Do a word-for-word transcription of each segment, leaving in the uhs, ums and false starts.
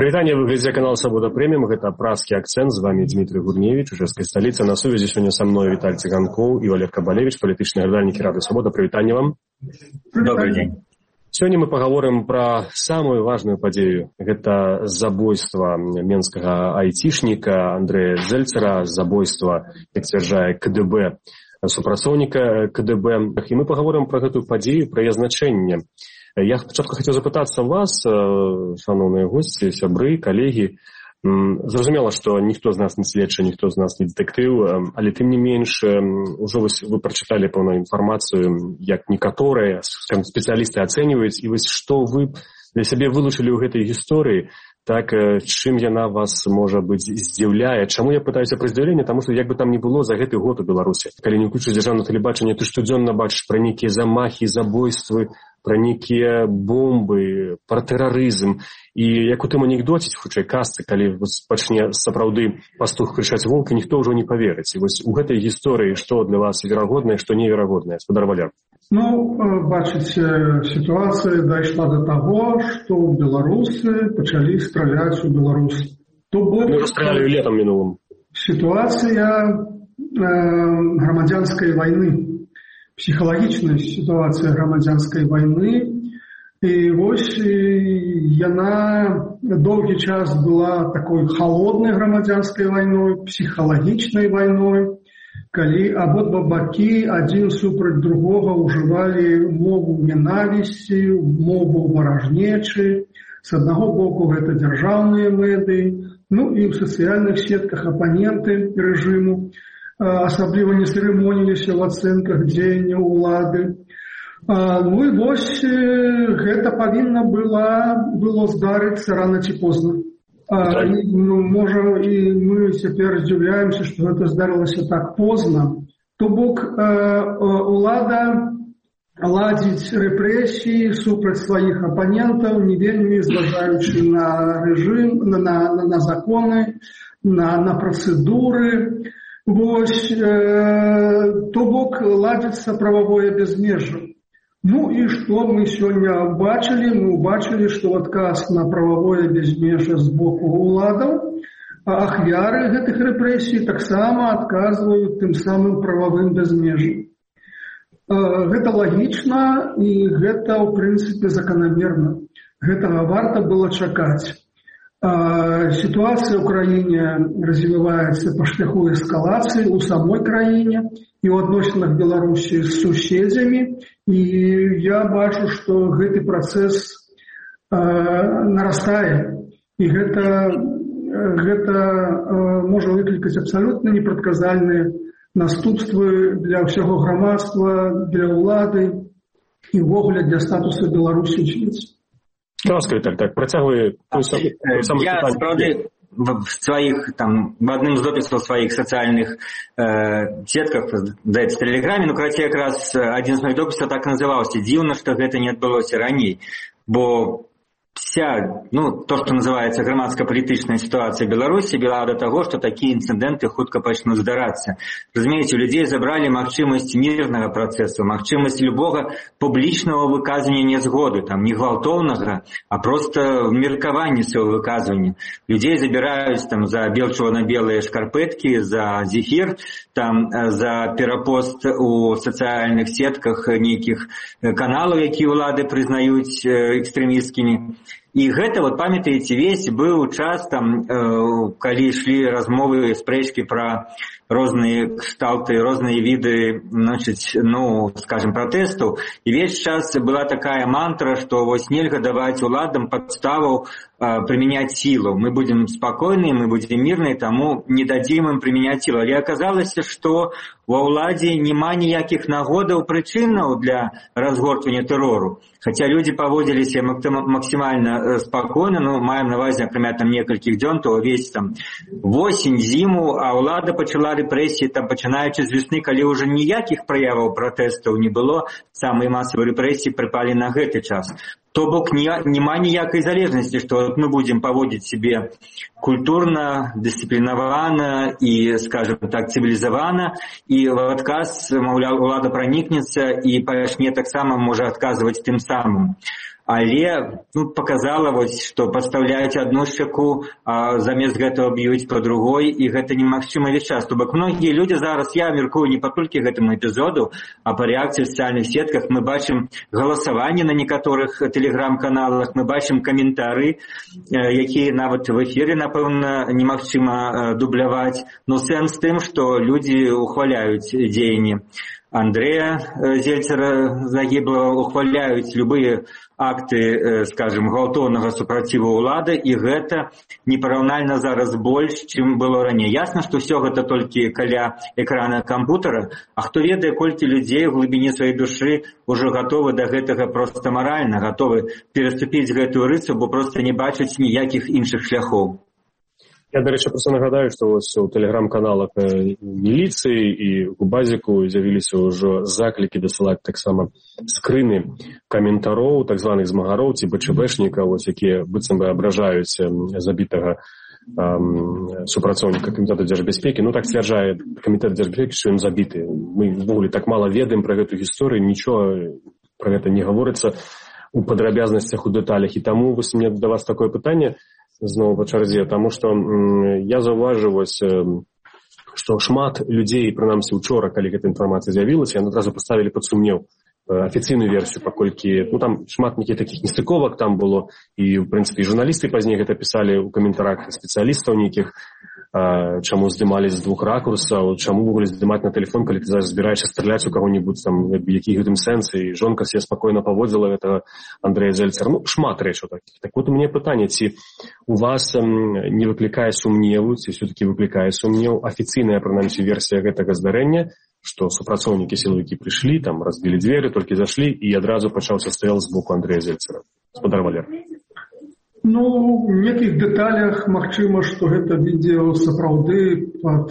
Прывітанне, вы глядзіце канал Свабода Прэміум, гэта пражскі акцэнт, з вами Дмітрый Гурневіч, ужэскай сталіцы. На сувязі сёння са мной Віталь Цыганкоў і Олег Кабалевіч, палітычныя глядальнікі Рады Свабода. Прывітанне вам. Добрый день. Сёння мы пагаворым пра самую важную падзею. Гэта забойства менскага айцішніка Андрэя Дзельцера, забойства, як сцвярджае ка дэ бэ, супрацоўніка ка дэ бэ. І мы пагаворым пра гэтую падзею, пра яе значэнне. Я спачатку хацеў запытацца вас, шановныя госці, сябры, калегі. Зразумела, што ніхто з нас не следчы, ніхто з нас не дэтэктыў, але тым не менш, ужо вы прачыталі пэўную інфармацыю, як некаторыя спецыялісты ацэньваюць, і вось што вы для сябе вылучылі ў гэтай гісторыі, так чым яна вас, можа быць, здзіўляе. Чаму я пытаюся пра здзіўленне? Таму што як бы там ні было за гэты год у Беларусі, калі не ўключыць дзяржаўнае тэлебачанне, ты штодзённа бачыш пра нейкія замахі, забойствы, пра нейкія бомбы, пра тэрарызм. І як у тым анекдоце, хутчэй казцы, калі пачне сапраўды пастух крычаць волк, і ніхто ўжо не паверыць. І вось у гэтай гісторыі што для вас верагоднае, што неверагоднае, спадар Валяр? Ну, бачыце, сітуацыя дайшла да таго, што беларусы пачалі страляць у беларусаў. То бок мы расстралялі летам мінулым. Сітуацыя э, грамадзянскай вайны, псіхалагічная сітуацыя грамадзянскай вайны. І вось яна доўгі час была такой халоднай грамадзянскай вайной, псіхалагічнай вайной, калі абодва бакі адзін супраць другога ўжывалі мову ненавісці, мову варажнечы. З аднаго боку гэта дзяржаўныя медыі, ну і ў сацыяльных сетках апаненты рэжыму асабліва не цырымоніліся ў ацэнках дзеянняў улады. Ну і вось гэта павінна было, было здарыцца рана ці позна. А, ну, можа, і мы цяпер здзіўляемся, што гэта здарылася так позна. То бок э, улада ладзіць рэпрэсіі супраць сваіх апанентаў, не вельмі зважаючы на рэжым, на, на, на законы, на, на працэдуры. Вось, э, то бок ладзіцца прававое бязмежжа. Ну і што мы сёння бачылі? Мы ўбачылі, што адказ на прававое бязмежжа з боку ўладаў, а ахвяры гэтых рэпрэсій таксама адказваюць тым самым прававым бязмежжам. Гэта лагічна і гэта, ў прынцыпе, заканамерна. Гэтага варта было чакаць. Сітуацыя ў краіне развіваецца па шляху эскалацыі ў самой краіне і ў адносінах Беларусі з суседзямі. І я бачу, што гэты працэс э, нарастае. І гэта, гэта э, можа выклікаць абсалютна непрадказальныя наступствы для ўсяго грамадства, для ўлады і ўвогуле для статуса Беларусі ў свеце. Ласка, так, так, працягвай. Я, справді, в своих, там, в одном из дописов в своих социальных э, сетках, здаецца, в Телеграме, ну, карацей, якраз один из моих дописов так назывался. Дзіўна, што гэта не адбылося раней, бо вся, ну, то, что называется грамадска-палітычная ситуация в Беларуси, вела до того, что такие инциденты хутка пачнут здарацца. Разумееце, у людей забрали магчымасць мирного процесса, магчымасць любого публічного выказывания незгоды, там, не гвалтоўнага, а просто меркавання свайго выказывання. Людей забираюць там за бел-чорно-белые шкарпетки, за зефир, там, за перапост у социальных сетках нейкіх каналаў, якія ўлады прызнаюць экстрэмісцкімі. І гэта, вот памятаеце, весь быў час там, э, калі ішлі размовы, спрэчкі пра розныя кшталты, розныя віды, значыць, ну, скажем, пратэстаў. І весь час была такая мантра, што вось нельга даваць уладам падставаў э, прымяняць сілу. Мы будзем спакойныя, мы будзем мірныя, таму не дадзім ім прымяняць сілу. Але аказалася, што ва ўладзе няма ніякіх нагодаў, прычынаў для разгортвання тэрору. Хаця людзі паводзіліся максімальна спакойна, ну, маем на увазе, акрамя там некалькіх дзён, то увесь там восень, зіму, а ўлада пачала рэпрэсіі, там, пачынаючы з весны, калі ўжо ніякіх праяваў пратэстаў не было, самыя масавыя рэпрэсіі прыпалі на гэты час. То бок няма ніякай залежнасці, што мы будзем паводзіць себе культурна, дысцыплінавана і, скажем так, цывілізавана, і в адказ, маўляў, улада пранікнецца і пачне таксама можа адказваць тым самым. але ну, показала, вось, што пастаўляюць адну шчаку, а замест гэтага б'юць па другой, і гэта немагчыма весь час. То бок многія людзі зараз, я мяркую не па толькі гэтаму эпізоду, а па рэакцыі ў сацыяльных сетках, мы бачым галасаванне на некаторых тэлеграм-каналах, мы бачым каментары, якія нават в эфіры, напэўна, немагчыма дубляваць. Но сэнс тым, што людзі ухваляюць дзеянні Андрэя Зельцера загіблага, ухваляюць любыя акты, скажем, гвалтоўнага супраціву ўлады, і гэта непараўнальна зараз больш, чым было раней. Ясна, што ўсё гэта толькі каля экрана кампутара, а хто ведае, колькі людзей у глыбіні сваёй душы ўжо гатовы да гэтага проста маральна, гатовы пераступіць гэтую рысу, бо проста не бачаць ніякіх іншых шляхоў. Я, до речі, просто нагадаю, што у тэлеграм-каналах міліцыі і у базіку з'явіліся ўжо заклікі дасылаць таксама скрыны каментароў, так званых змагароў ці БЧБшнікаў, якія быццам бы абражаюць забітага эм, супрацоўніка камітэта дзяржбяспекі. Ну, так сцвярджае камітэт дзяржбяспекі, што ён забіты. Мы ввогуле так мала ведаем пра гэту гісторыю, нічога пра гэта не гаворыцца у падрабязнасцях, у дэталях. І таму вось мне да вас такое пытанне зноў па чарзе, таму што я заўважыў, што шмат людзей, прынамсі учора, калі гэта інфармацыя з'явілася, яны адразу паставілі пад сумнеў афіцыйную версію, паколькі ну, там шмат нейкіх такіх нестыковак там было, і, в прынцыпе, журналісты пазней гэта пісалі ў каментарах спецыялістаў нейкіх, чаму здымались з двух ракурсаў, чаму ввогуле здымаць на тэлефон, калі ты зараз збіраешся страляць у каго-небудзь там, які гэтым сэнсы, і жонка себе спакойна паводзіла гэтага Андрэя Зельцера. Ну, шмат рэчаў такіх. Так вот у мяне пытанне, ці у вас не выклікае сумневу, ці все-таки выклікае сумнеў афіцыйная, прынамсі, версія гэтага здарэння, што супрацоўнікі сілавікі прыйшлі, там разбілі дзверы, толькі зашлі, і адразу пачаўся стрэл з боку Андрэя Зельцера. Спадар Валер. Ну, в неких деталях магчыма, што гэта відео сапраўды пад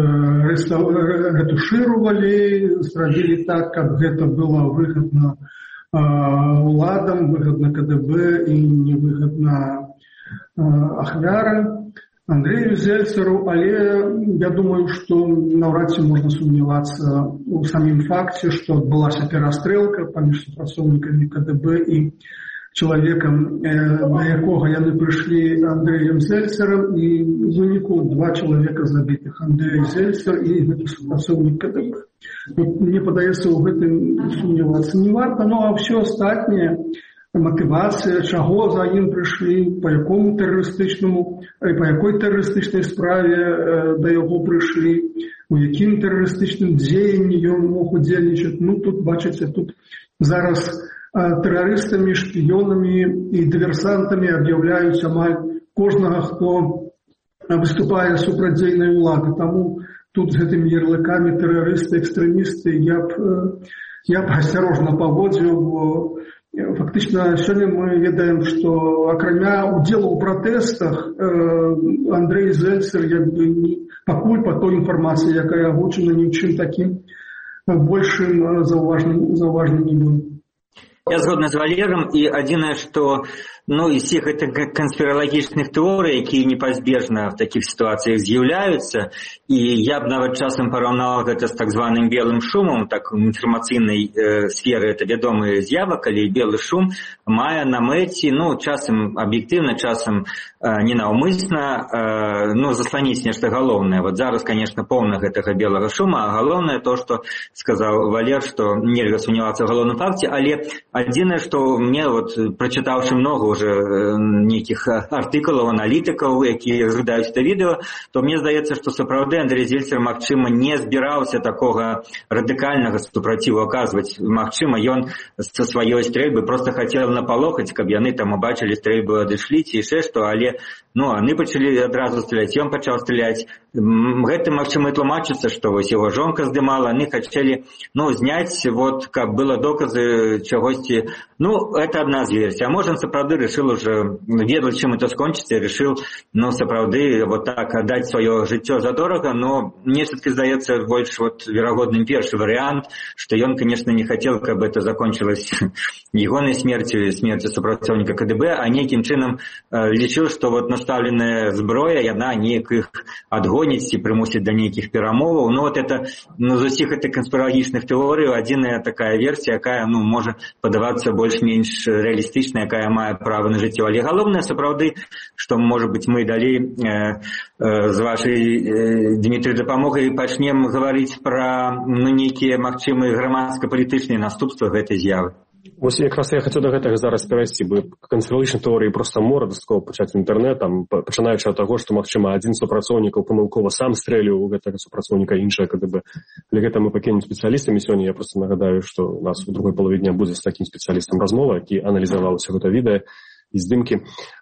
э, ретушировали, зрабілі так, каб гэта было выгодна э, уладам, выгодна КДБ і невыгодна э, ахвярам Андрею Зельцеру, але я думаю, што наўрад ці можна сумнявацца у самім факце, што адбылася перастрэлка паміж супрацоўнікамі КДБ і человеком, на якога яны прыйшлі Андрэем Зельцером, і в выніку два человека забітых, Андрей Зельцер і гэты супрацоўнік КДБ. Мне падаецца, у гэтым сумнявацца не варта, ну а все астатняе, матывацыя, чаго за ім прыйшлі, па якому тэрарыстычнаму, па якой тэрарыстычнай справе да яго прыйшлі, у якім тэрарыстычным дзеянні ён мог удзельнічаць. Ну тут, бачыце, тут зараз тэрарыстамі, шпіёнамі і дыверсантамі аб'яўляюць амаль кожнага, хто выступае супраць дзейнай улады. Таму тут з гэтымі ярлыкамі тэрарысты, экстрэмісты я б, я б асцярожна паводзіў, бо фактычна сёння мы ведаем, што акрамя удзелу ў пратэстах Андрэй Зельцер як бы пакуль па той інфармацыі, якая агучана, ні ў чым такім большым заўважным не быў. Я згодна з Валером, і адзінае, што ну, из всех этих конспирологичных теорий, якія непазбежна в таких ситуациях з'яўляюцца, і я б нават часам параўнала гэта з так званым белым шумом, так в інфармацыйнай э, сферы это вядомая з'ява, калі белы шум мае на мэце, ну, часам аб'ектыўна, часам э, ненаўмысна, э, ну, засланіць нешта галоўнае. Вот зараз, конечно, поўна гэтага белага шума, а галоўнае то, што сказаў Валер, што нельга сумнявацца ў галоўным факце, але адзінае, што мне, вот, прачытаўшы многа уже нейкіх артыкулаў, аналітыкаў, якія разглядаюць это відэо, то мне здаецца, што сапраўды Андрэй Зельцер, магчыма, не збіраўся такога радыкальнага супраціву аказваць. Магчыма, ён са сваёй стрэльбы просто хацеў напалохаць, каб яны там убачылі стрэльбу, адышлі ці яшчэ што, але ну, яны пачалі адразу страляць, ён пачаў страляць. Гэта, магчыма, і тлумачыцца, што вось яго жонка здымала, яны хацелі, ну, зняць, вот, каб было доказы чагосьці. Ну, это адна з версій. А можа, сапраўды решил уже, ведал, чем это скончится, решил, ну, сапраўды, вот так отдать свое жыццё задорого, но мне все-таки здаецца больше вот верагодным першы вариант, что он, конечно, не хотел, как бы это закончилось егоной смертью, смертью супрацоўніка КДБ, а неким чином э, лічыў, что вот наставленная зброя, яна неяк их отгоніць и примусить до неких перамоваў. Ну, вот это, ну, з усіх этих конспирологічных теорий, адзіная такая версия, якая, ну, может подаваться больш-менш реалистичная, якая мае право на жыццё. Але галоўнае, сапраўды, что, может быть, мы далей э, э, з вашей, э, Дмитрий, дапамогай пачнем говорить про, ну, нейкія магчымыя грамадска-палітычныя наступствы гэтай з'явы. Вось якраз я хацеў да гэтага зараз перайсці, бо канспіралогічнай тэорыі проста мора дастаткова пачаць інтэрнэтам, пачынаючы ад таго, што, магчыма, адзін з супрацоўнікаў памылкова сам стрэліў у гэтага супрацоўніка іншае КДБ. Але гэта мы пакінем спецыялістамі сёння. Я проста нагадаю, што у нас у другой палове дня будзе з такім спецыялістам размова, які аналізаваў усё гэта відэа і здымкі.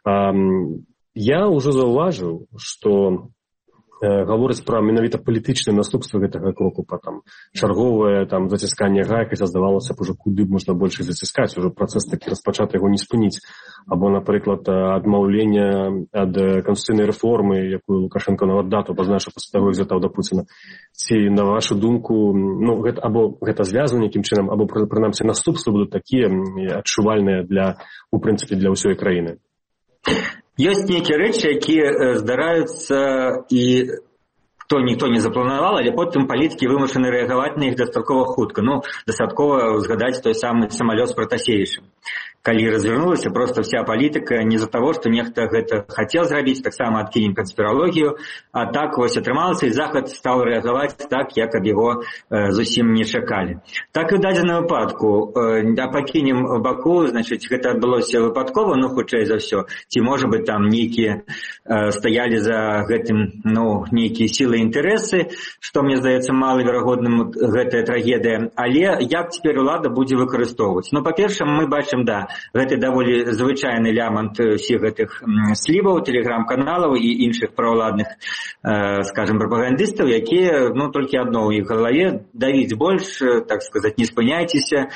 Я ўжо заўважыў, што гаворыць пра менавіта палітычныя наступствы гэтага кроку, пра там чарговае там зацісканне гайк, і здавалася б ужо куды можна больш заціскаць, ужо працэс такі распачаты, яго не спыніць. Або, напрыклад, адмаўленне ад канстытуцыйнай рэформы, якую Лукашенко нават дату пазначыў пасля таго, як звяртаў да Пуціна. Ці, на вашу думку, ну, гэта, або гэта звязана нейкім чынам, або, прынамсі, наступствы будуць такія адчувальныя для, у прынцыпе, для ўсёй краіны? Ёсць нейкія рэчы, якія здараюцца і хто ніхто не запланаваў, але потым палітыкі вымушаны рэагаваць на іх дастаткова хутка. Ну, дастаткова згадаць той самы самалёт з Пратасевічам. Калі развернулася просто вся палітыка не з-за таго, што нехта гэта хацеў зрабіць, таксама адкінем канспіралогію, а так вось атрымалася, і Захад стаў рэагаваць так, як ад яго э, зусім не чакалі. Так і ў дадзеным выпадку, э, а пакінем баку, значыць, гэта адбылося выпадкова, ну, хутчэй за ўсё, ці, можа быць, там нейкія э, стаялі за гэтым, ну, нейкія сілы і інтарэсы, што, мне здаецца, малаверагодным гэтая трагедыя, але як цяпер улада будзе выкарыстоўваць? Ну, па-першае, мы бачым, да, гэта даволі звычайны лямант усіх гэтых сліваў, тэлеграм-каналаў і іншых праўладных, э, скажем, прапагандыстаў, якія, ну, толькі адно ў іх галаве, давіць больш, так сказаць, не спыняйцеся,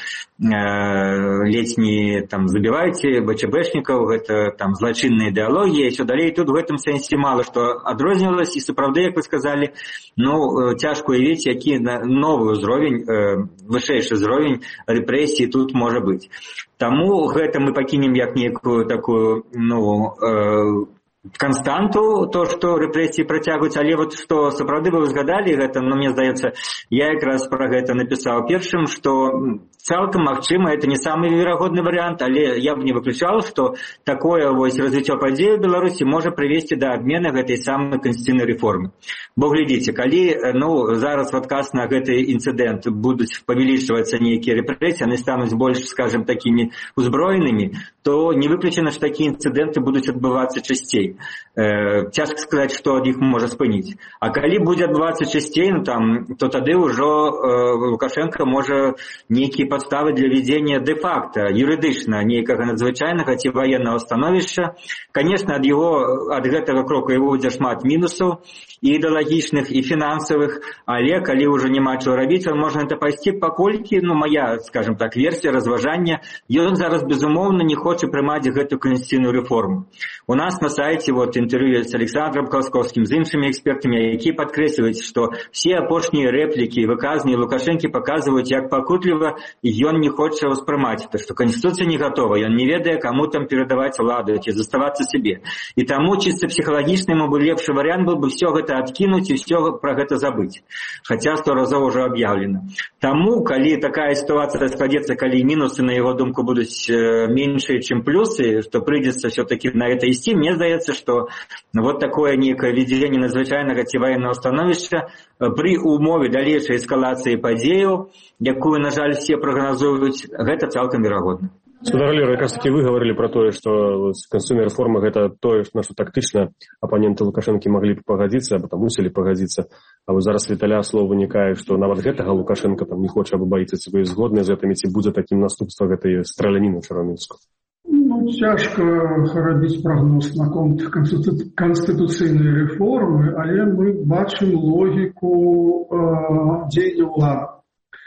э, ледзь не там забівайце БЧБшнікаў, гэта там злачынная ідэалогія, і ўсё далей. Тут у гэтым сэнсе мала што адрознівалася, і сапраўды, як вы сказалі, ну, цяжка уявіць, які новы ўзровень, э, вышэйшы ўзровень рэпрэсій тут можа быць. Таму гэта мы пакінем як некую такую, ну, э, константу, то, што рэпрэсіі працягваюць, але вот што сапраўды вы згадалі гэта, ну, мне здаецца, я якраз пра гэта напісаў першым, што цалкам магчыма, это не самы верагодны варыянт, але я б не выключаў, што такое вось развіццё падзей у Беларусі можа прывесці да адмены гэтай самай канстытуцыйнай рэформы. Бо глядзіце, калі, ну, зараз в адказ на гэты інцыдэнт будуць павялічвацца нейкія рэпрэсіі, яны стануць больш, скажем, такімі узброенымі, то не выключана, што такія інцыдэнты будуць адбывацца часцей. Э, цяжка сказаць, што ад іх можа спыніць. А калі будзе адбывацца часцей, ну, там, то тады ўжо э, Лукашенко можа нейкія падставы для вядзення дэ-факта, юрыдычна, нейкага надзвычайнага ці ваеннага становішча. Конечно, ад яго, ад гэтага кроку яго будзе шмат мінусаў, і ідэалагічных, і фінансавых, але калі ўжо няма чого рабіць, он можа гэта пайсці, паколькі, ну, моя, скажем так, версія разважання, ён зараз, безумоўна, не хоча прымаць гэту канстытуцыйную рэформу. У нас на сайце вот інтэрв'ю з Александром Колосковскім, з іншымі экспертамі, які падкрэсліваюць, што все апошнія рэплікі і выказанні Лукашэнкі паказваюць, як пакутліва ён не хоча ўспрымаць это, што канстытуцыя не гатова, ён не ведае, каму там перадаваць уладу, ці заставацца сябе. І таму чыста псіхалагічна яму бы лепшы варыянт быў бы ўсё гэта адкінуць і ўсё пра гэта забыць. Хаця сто разоў ужо аб'яўлена. Таму, калі такая сітуацыя складзецца, калі мінусы, на яго думку, будуць меншыя, чым плюсы, што прыйдзецца все-таки на это ісці, мне здаецца, што вот такое некае введзенне надзвычайнага ці ваеннага становішча пры умове далейшай эскалацыі падзеяў, якую, на жаль, все прагназуюць, гэта цалкам верагодна. Спадар Валерый, якраз таки вы говорили про тое, што канстытуцыйная рэформа гэта тое, на што тактычна апаненты Лукашэнкі маглі б пагадзіцца, або там мусілі пагадзіцца. А вось зараз Віталя слова вынікае, што нават гэтага Лукашенко там не хоча, або баіцца, ці вы згодныя з гэтымі, ці будзе такім наступства гэтай страляніны чараўніцкай? Ну, цяжка рабіць прагноз наконт канстытуцыйнай рэформы, але мы бачым логіку э, дзеяння ўлады.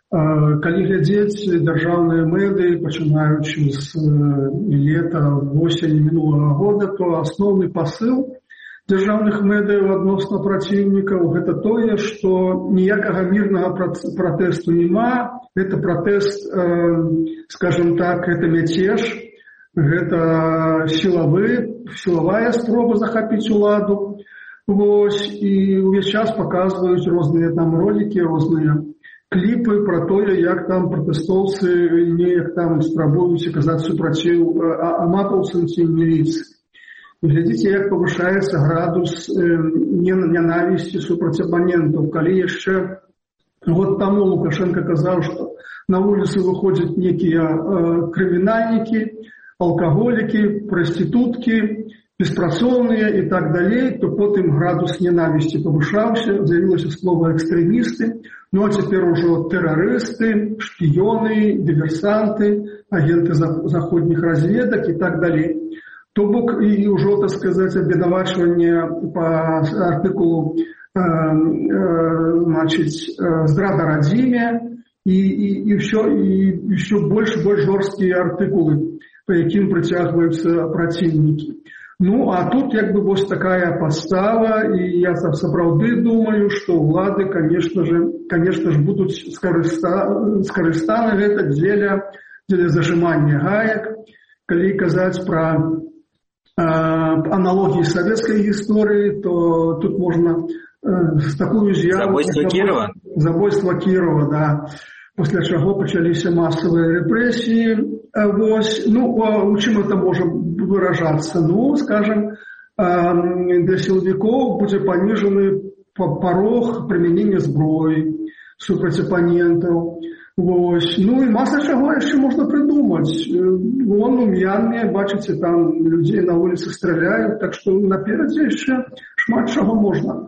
Калі глядзець дзяржаўныя медыі, пачынаючы з лета, восені мінулага года, то асноўны пасыл дзяржаўных медыяў адносна праціўнікаў гэта тое, што ніякага мірнага пратэсту няма. Гэта пратэст, скажем так, гэта мяцеж, гэта сілавы, сілавая спроба захапіць уладу. Вось, і ўвесь час паказваюць розныя там ролікі, розныя кліпы про тое, як там пратэстоўцы неяк там спрабуюць аказаць супраціў аматаўцам ці міліцыі. Глядзіце, як павышаецца градус ненавісці супраць апанентаў. Калі яшчэ год таму Лукашенко казаў, што на вуліцы выходзяць некія крымінальнікі, алкаголікі, прастытуткі, беспрацоўныя і так далей, то потым градус ненавісці павышаўся, з'явілася слова экстрэмісты, ну а цяпер ужо тэрарысты, шпіёны, дыверсанты, агенты заходніх разведак і так далей. То бок і ўжо, так сказаць, абвінавачванне па артыкулу э, э, значыць, здрада радзіме і, і, і, ўсё, і ўсё больш больш жорсткія артыкулы, па якім прыцягваюцца праціўнікі. Ну, а тут як бы вось такая подстава, і я сапраўды думаю, што ўлады, конечно же, конечно ж, будуць скарыста, скарыстаны гэта дзеля, дзеля зажимання гаек. Калі казаць пра э, аналогіі савецкай гісторыі, то тут можна э, з такую з'яву... Забойство Кірова? Забойство Кірова, да. Пасля чаго пачаліся масавыя рэпрэсіі. Вось, ну, у чым это можа выражацца? Ну, скажем, для сілавікоў будзе паніжаны парог прымянення зброі супраць апанентаў. Вось. Ну і маса чаго яшчэ можна прыдумаць. Вон у М'янме, бачыце, там людзей на вуліцы страляюць, так што наперадзе яшчэ шмат чаго можна.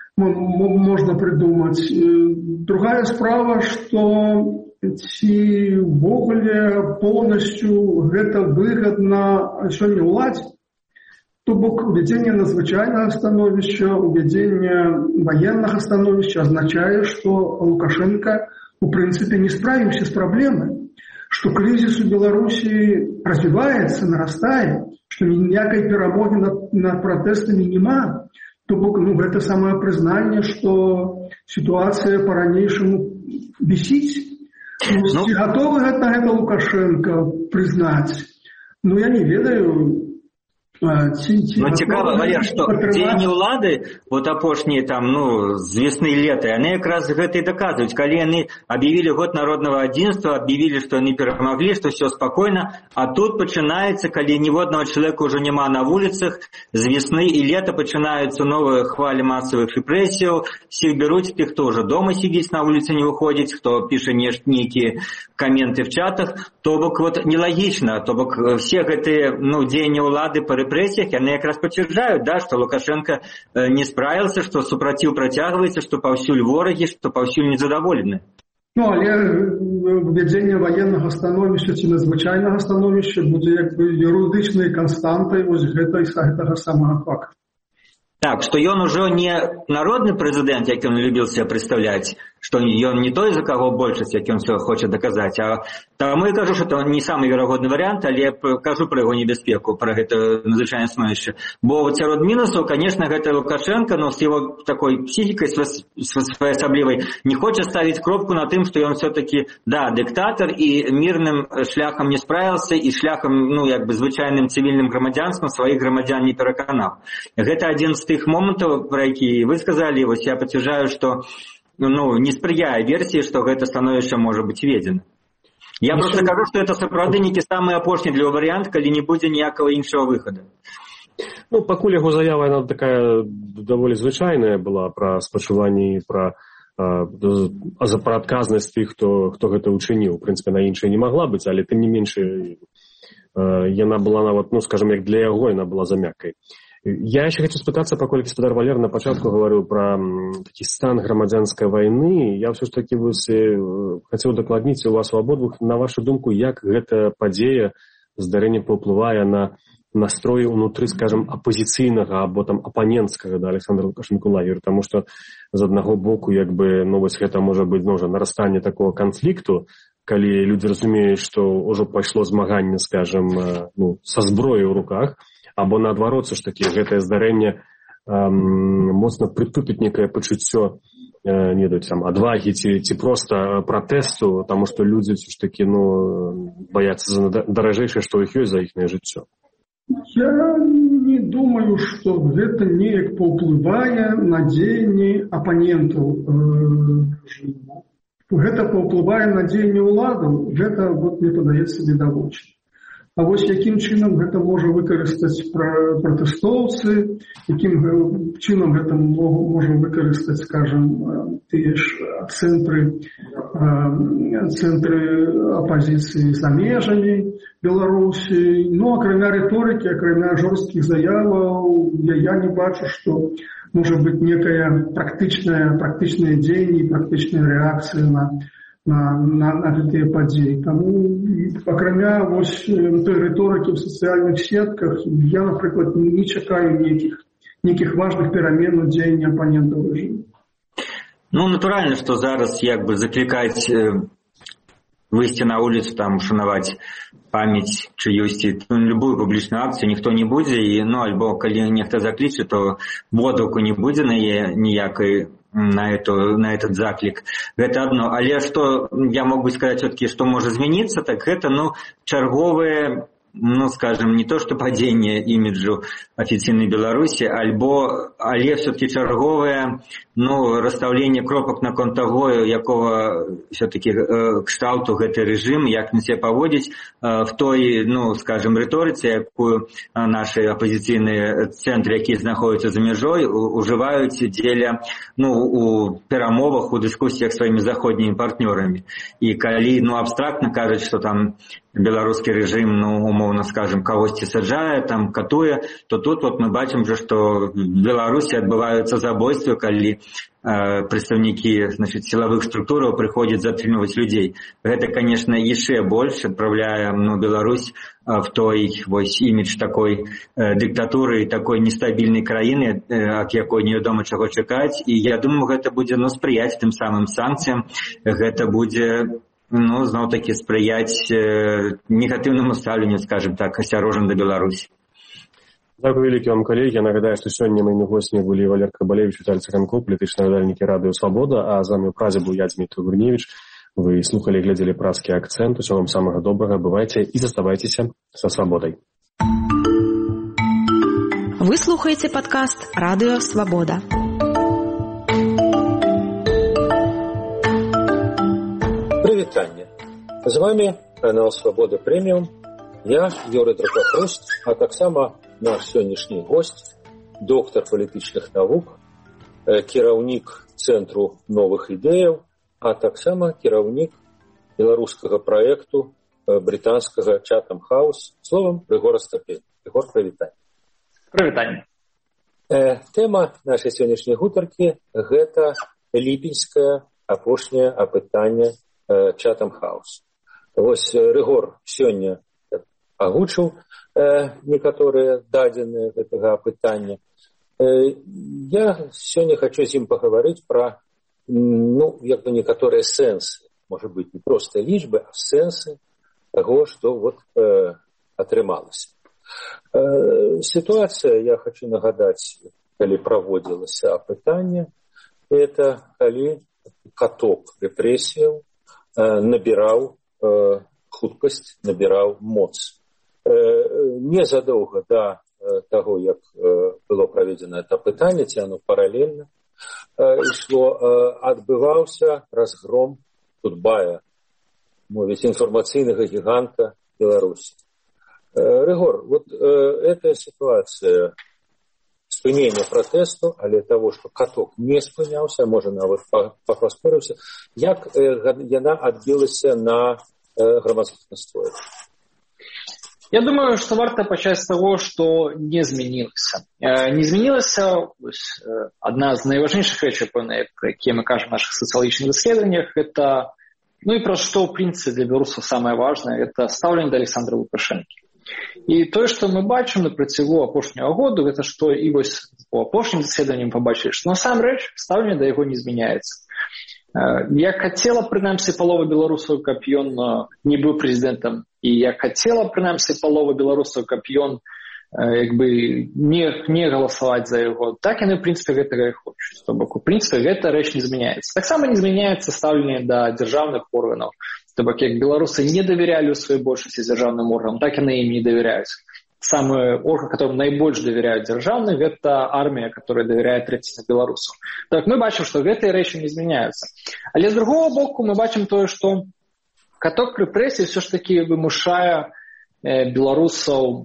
Можна прыдумаць. Другая справа, што ці ўвогуле поўнасцю гэта выгадна сёння ўладзе. То бок увядзенне надзвычайнага становішча, увядзенне ваеннага становішча азначае, што Лукашенко у прынцыпе не справіўся з праблемай, што крызіс у Беларусі развіваецца, нарастае, што ніякай перамогі над, над пратэстамі няма. То бок, ну, гэта самае прызнанне, што сітуацыя па-ранейшаму вісіць. Ну, ну, ці гатовы гэта, гэта Лукашенко прызнаць? Ну, я не ведаю. Ці, ці ну, цікава, Валер, што дзеянні ўлады, вот апошнія там, ну, з весны лета, яны якраз гэта і даказваюць. Калі яны аб'явілі год народнага адзінства, аб'явілі, што яны перамаглі, што ўсё спакойна, а тут пачынаецца, калі ніводнага чалавека ўжо няма на вуліцах, з весны і лета пачынаюцца новыя хвалі масавых рэпрэсіяў, всіх бяруць, тых, хто ўжо дома сидіць, на вуліцы не выходзіць, хто піша нейкія каменты в чатах, то бок вот нелагічна, то бок все гэтыя, ну, дзеянні ўлады па рэпрэсіях, яны якраз пацвярджаюць, да, што Лукашенко не справіўся, што супраціў працягваецца, што паўсюль ворагі, што паўсюль незадаволены. Ну, але ввядзенне ваеннага становішча ці надзвычайнага становішча будзе як бы юрыдычнай канстантай вось гэтай гэтага самага факту. Так, што ён ужо не народны прэзідэнт, як ён любіў себе прадстаўляць, што ён не той, за каго большасць, як ён все хоча даказаць, а таму я кажу, што это не самы верагодны варыянт, але кажу пра яго небяспеку, пра гэта надзвычайнае становішча. Бо сярод мінусаў, конечно, гэта Лукашенко, но з яго такой псіхікай своеасаблівай не хоча ставіць кропку на тым, што ён все-таки, да, дыктатар і мірным шляхам не справіўся і шляхам, ну, як бы звычайным цывільным грамадзянствам сваіх грамадзян не пераканаў. Гэта адзін з тых момантаў, пра які вы сказалі, вось я пацвярджаю, што ну, не спрыяе версіі, што гэта становішча можа быць введзена. Я ну, просто кажу, што это сапраўды нейкі самы апошні для варыянт, калі не будзе ніякага іншага выхаду. Ну, пакуль яго заява, яна такая даволі звычайная была пра спачуванне і пра за пра адказнасць тых, хто, хто гэта ўчыніў. У прынцыпе, на іншае не магла быць, але тым не менш яна была нават, ну, скажем, як для яго, яна была замяккай. Я еще хочу спытаться, паколькі гаспадар Валер на пачатку говорил про такі стан грамадзянскай вайны. Я все ж таки хацеў дакладніць у вас у абодвух, на вашу думку, як гэта падзея здарэння паўплывае на настроі ўнутры, скажем, апозіцыйнага або там апаненцкага да Александра Лукашенко лагеру, таму што з аднаго боку як бы ну вось гэта можа быць ну, нарастанне такого канфлікту, калі людзі разумеюць, што ўжо пайшло змаганне, скажем, ну, са зброяй у руках, або наадварот, ж такі гэтае здарэнне эм, моцна прытупіць некае пачуццё э, не ведаю, там адвагі ці, ці проста пратэсту, таму што людзі ж такі ну баяцца за даражэйшае, што ў іх ёсць за іхнае жыццё. Я не думаю, што гэта неяк паўплывае на дзеянні апанентаў рэжыму. Гэта паўплывае на дзеянні ўладаў, гэта вот, мне падаецца відавочна. А вось якім чынам гэта можа выкарыстаць пратэстоўцы, якім чынам гэта можа выкарыстаць, скажам, тыя ж цэнтры, цэнтры апазіцыі за межамі Беларусі. Ну, акрамя рыторыкі, акрамя жорсткіх заяваў, я, я не бачу, што можа быць некая практычная, практычная дзеянне, практычная рэакцыя на На, на, на гэтыя падзеі. Таму, акрамя вось той рыторыкі ў сацыяльных сетках, я, напрыклад, не чакаю нейкіх, нейкіх важных перамен у дзеянні апанентаў рэжыму. Ну, натуральна, што зараз як бы заклікаць э, выйсці на вуліцу, там, шанаваць памяць чыюсьці, ну, любую публічную акцыю ніхто не будзе, і, ну, альбо калі нехта закліча, то водгуку не будзе на яе ніякай на, эту, на этот заклик. Это одно. Але что я мог бы сказать все-таки, что может измениться, так это, ну, черговые, ну, скажем, не то, что падение имиджу официальной Беларуси, альбо, але все-таки черговое, ну, расставление кропок на конт того, якого все-таки э, кшталту гэты режим, як на себя поводить э, в той, ну, скажем, риторице, якую э, наши оппозиционные центры, які знаходятся за межой, уживают дзеля, ну, у перамовах, у дискуссиях с своими заходними партнерами. И коли, ну, абстрактно кажется, что там белорусский режим, ну, умовно скажем, кагосьці саджае, там, катуе, то тут вот мы бачим же, что в Беларуси отбываются забойства, коли э, представники, значит, силовых структур приходят затрымліваць людей. Это, конечно, яшчэ больше отправляя, ну, Беларусь э, в той вось имидж такой э, диктатуры, такой нестабильной краины, э, от якой невядома чаго чакаць. И я думаю, гэта будзе, ну, спрыяць тым самым санкциям, гэта будзе, ну, зноў-таки спрыяць э, негатыўнаму стаўленню, скажем так, асцярожна да Беларусі. Дякую вялікі вам, калегі. Я нагадаю, што сёння маімі гостямі былі Валер Карбалевіч, Віталій Цыганкоў, палітычныя надальнікі радыё «Свабода», а з вамі ў празе быў я, Дмітрий Гурневич. Вы слухали і глядзелі празкі акцэнт. Усё вам самага добрага. Бывайце і заставайцеся са свабодай. Вы слухаеце падкаст «Радыё Свабода». Прывітанне. З вами канал «Свабода Прэміум». Я, Юрый Дракахруст, а таксама наш сённяшні госць, доктар палітычных навук, кіраўнік Цэнтру новых ідэяў, а таксама кіраўнік беларускага праекту брытанскага Chatham House, словам, Рыгор Астапенко. Рыгор, прывітанне. Прывітанне. Тэма нашай сённяшняй гутаркі – гэта ліпеньскае апошняе апытанне Chatham House. Вось Рыгор сёння агучыў э, некаторыя дадзеныя гэтага апытання. Э, я сёння хочу з ім пагаварыць пра, ну, як бы некаторыя сэнсы, можа быць, не проста лічбы, а сэнсы таго, што вот э, атрымалася. Э, сітуацыя, я хочу нагадаць, калі праводзілася апытанне, это калі каток рэпрэсіяў э, набіраў э, хуткасць, набіраў моц. Незадоўга да таго, як было праведзена это апытанне, ці оно паралельна ішло, адбываўся разгром Тутбая, мовіць, інфармацыйнага гіганта Беларусі. Рыгор, вот эта ситуация спынення пратэсту, але того, што каток не спыняўся, можа нават паспорыўся, як яна адбілася на грамадскіх настроях? Я думаю, что варто пачаць з таго, што не змянілася. Не змянілася адна з найважнейшых рэчаў, пра якія мы кажам в наших сацыялагічных даследаваннях, это, ну і пра што, в прынцыпе, для беларусаў самае важнае, это стаўленне да Александра Лукашэнкі. І тое, што мы бачым на працягу апошняга году, гэта што і вось у апошнім даследаванні мы пабачылі, што насамрэч стаўленне да яго не змяняецца. Як хацела, прынамсі, палова беларусаў, каб ён не быў прэзідэнтам, і як хацела, прынамсі, палова беларусаў, каб ён як бы не, не галасаваць за яго, так яны, в прынцыпе, гэтага і хочуць. То бок, у прынцыпе, гэта рэч не змяняецца. Таксама не змяняецца стаўленне да дзяржаўных органаў. То бок, як беларусы не давярялі ў сваёй большасці дзяржаўным органам, так яны ім не давяряюць. Самый орган, которым найбольш давяряюць дзяржаўны, гэта армія, которая давяряе трэціна беларусаў. Так мы бачым, што гэтыя рэчы не змяняюцца. Але з другого боку мы бачым тое, што каток рэпрэсій ўсё ж такі вымушае беларусаў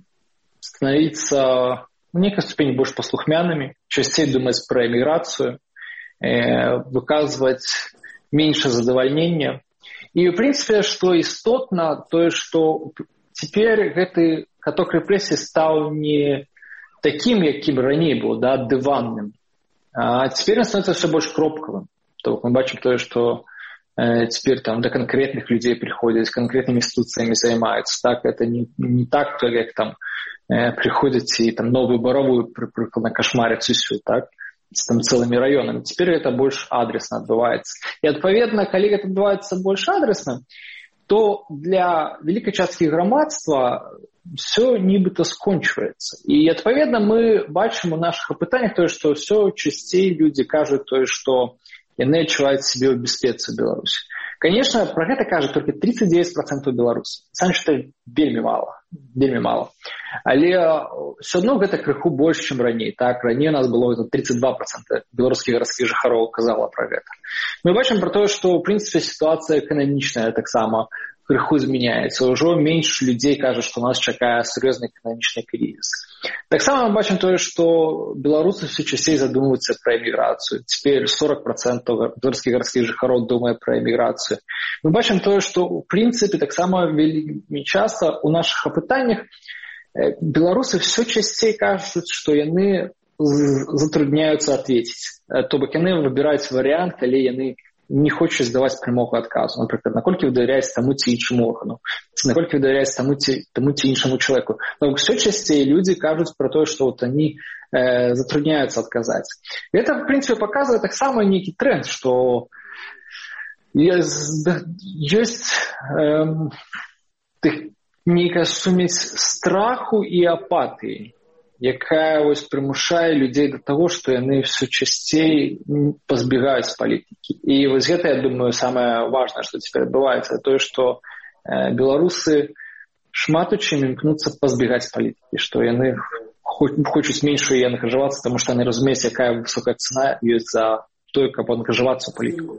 становиться в некой ступени больше послухмянными, часцей думать про эмиграцию, э, выказывать меньше задовольнения. И, в принципе, что истотно, то, что теперь этот каток репрессий стал не таким, каким ранее был, да, диванным, а теперь он становится все больше кропковым. То мы бачим то, что э, теперь там до конкретных людей приходят, конкретными институциями занимаются. Так, это не, не так, как там приходите и там новую Боровую накошмарить всю, так, с там целыми районами. Теперь это больше адресно отбывается. И, отповедно, когда это отбывается больше адресно, то для великой частки громадства все нібито скончивается. И, отповедно, мы бачим у наших опытаниях то, что все частей люди кажут то, что яны адчуваюць себе ў бяспецы Беларусі. Конечно, про гэта кажа толькі тридцать девять процентов беларусаў. Сам что вельмі мало, вельмі мало. Але все одно гэта крыху больш, чым раней. Так, раней у нас было тридцать два процента беларускіх гарадскіх жыхароў казала про гэта. Мы бачым про то, что в принципе ситуация эканамічная таксама крыху змяняецца. Ужо менш людей кажа, што нас чакае сур'ёзны эканамічны кризис. Таксама мы бачым тое, што беларусы все часцей задумываюцца пра эміграцыю. Цяпер сорок процентов беларускіх гарадскіх жыхароў думае пра эміграцыю. Мы бачым тое, што ў прынцыпе таксама вельмі часта ў нашых апытаннях беларусы все часцей кажуць, што яны затрудняюцца адветіць. То бок яны выбіраюць варыянт, калі яны не хочуць здаваць прямога адказу. Напрыклад, наколькі вы давяряеце таму ці іншаму органу, наколькі вы давяряеце таму ці, таму ці іншаму чалавеку. Но все часцей люди кажуць про то, что вот они э, затрудняются отказать. И это, в принципе, показывает так само некий тренд, что есть, есть э, некая сумесь страху и апатии, якая ось прымушае людзей да таго, што яны все часцей пазбегаюць палітыкі. І вось гэта, я думаю, самае важнае, што цяпер адбываецца, тое, што э, беларусы шмат у чым імкнуцца пазбегаць палітыкі, што яны хочуць менш у яе ангажавацца, таму што яны разумеюць, якая высокая цана ёсць за тое, каб ангажавацца ў палітыку.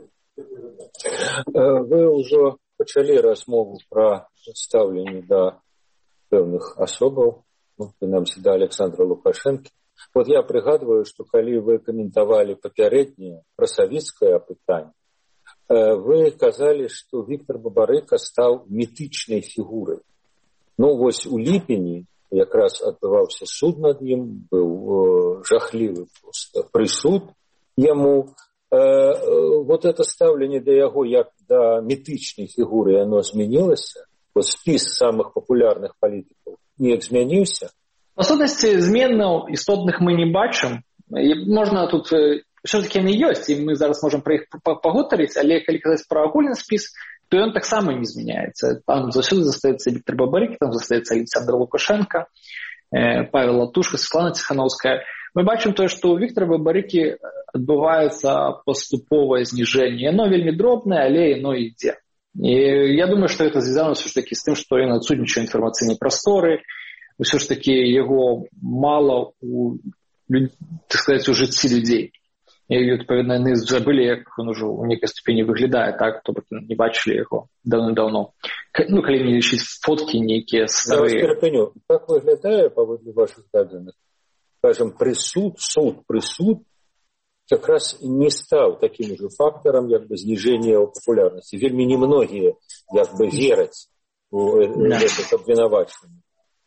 Вы ўжо пачалі размову пра стаўленне да пэўных асобаў, ну, прынамсі, да Александра Лукашэнкі. Вот я прыгадваю, што калі вы каментавалі папярэдняе пра савецкае апытанне, вы казалі, што Віктор Бабарыка стаў мітычнай фігурай. Ну, вось у ліпені якраз адбываўся суд над ім, быў жахлівы проста прысуд яму. Вот это стаўленне да яго як да мітычнай фігуры, яно змянілася. Вот спіс самых папулярных палітыкаў неяк змяніўся? Па сутнасці, зменаў істотных мы не бачым. Можна тут все-таки яны ёсць, і мы зараз можам пра іх пагутарыць, але калі казаць пра агульны спіс, то ён таксама не змяняецца. Там заўсёды застаецца Віктор Бабарыкі, там застаецца Александр Лукашенко, Павел Латушка, Светлана Ціханаўская. Мы бачым тое, што ў Віктора Бабарыкі адбываецца паступовае зніжэнне. Яно вельмі дробнае, але яно ідзе. І я думаю, што гэта звязана ўсё ж такі з тым, што ён адсутнічае інфармацыйнай прасторы, ўсё ж такі яго мала у, так сказаць, у жыцці людзей. І, адпаведна, яны забылі, як ён ужо ў нейкай ступені выглядае, так, то бок не бачылі яго даўным-даўно. Ну, калі не лічыць фоткі нейкія старыя. Я вас перапыню. Как выглядае, паводле вашых дадзеных? Скажем, прысуд, суд, прысуд как раз не стал таким же фактором как бы снижения популярности. Вельми немногие как бы верят в да. это обвинувачение.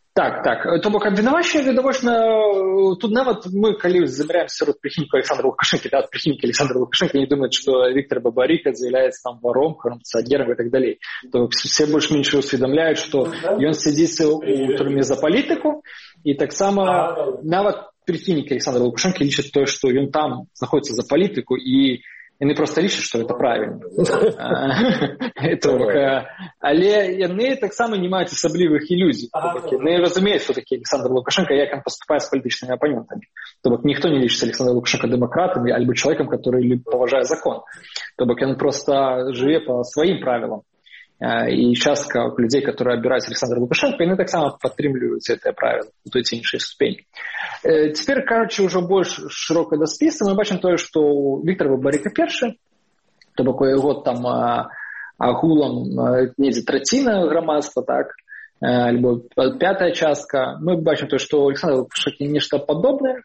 Так, так. То бок абвінавачванне відавочна тут нават мы калі забіраем сярод прыхільнікаў Александра Лукашэнкі, да, прыхільнікі Александра Лукашэнкі не думаюць, што Віктор Бабарыка з'яўляецца там варом, карупцыянерам і так далей. То все больш-менш усведамляюць, што ён сядзіць у турме за палітыку, і таксама нават прыхільнікі Александра Лукашэнкі лічаць тое, што ён там знаходіцца за палітыку, і яны проста лічаць, што гэта правільна. Але яны таксама не маюць асаблівых ілюзій. Яны разумеюць, што такі Александр Лукашенко, як ён паступае з палітычнымі апанентамі. То бок ніхто не лічыць Александра Лукашенко дэмакратам альбо чалавекам, который паважае закон. То бок ён проста жыве па сваім правілам. І частка людзей, которые абіраюць Александра Лукашенко, яны таксама падтрымліваюць гэтае правіла у той ці іншай ступені. Цяпер, кажучы, ўжо больш шырока да спісу, мы бачым тое, што Віктор Бабарыка першы, то бок у яго там агулам недзе траціна грамадства, так, альбо пятая частка. Мы бачым тое, што Александр Лукашенко нешта падобнае.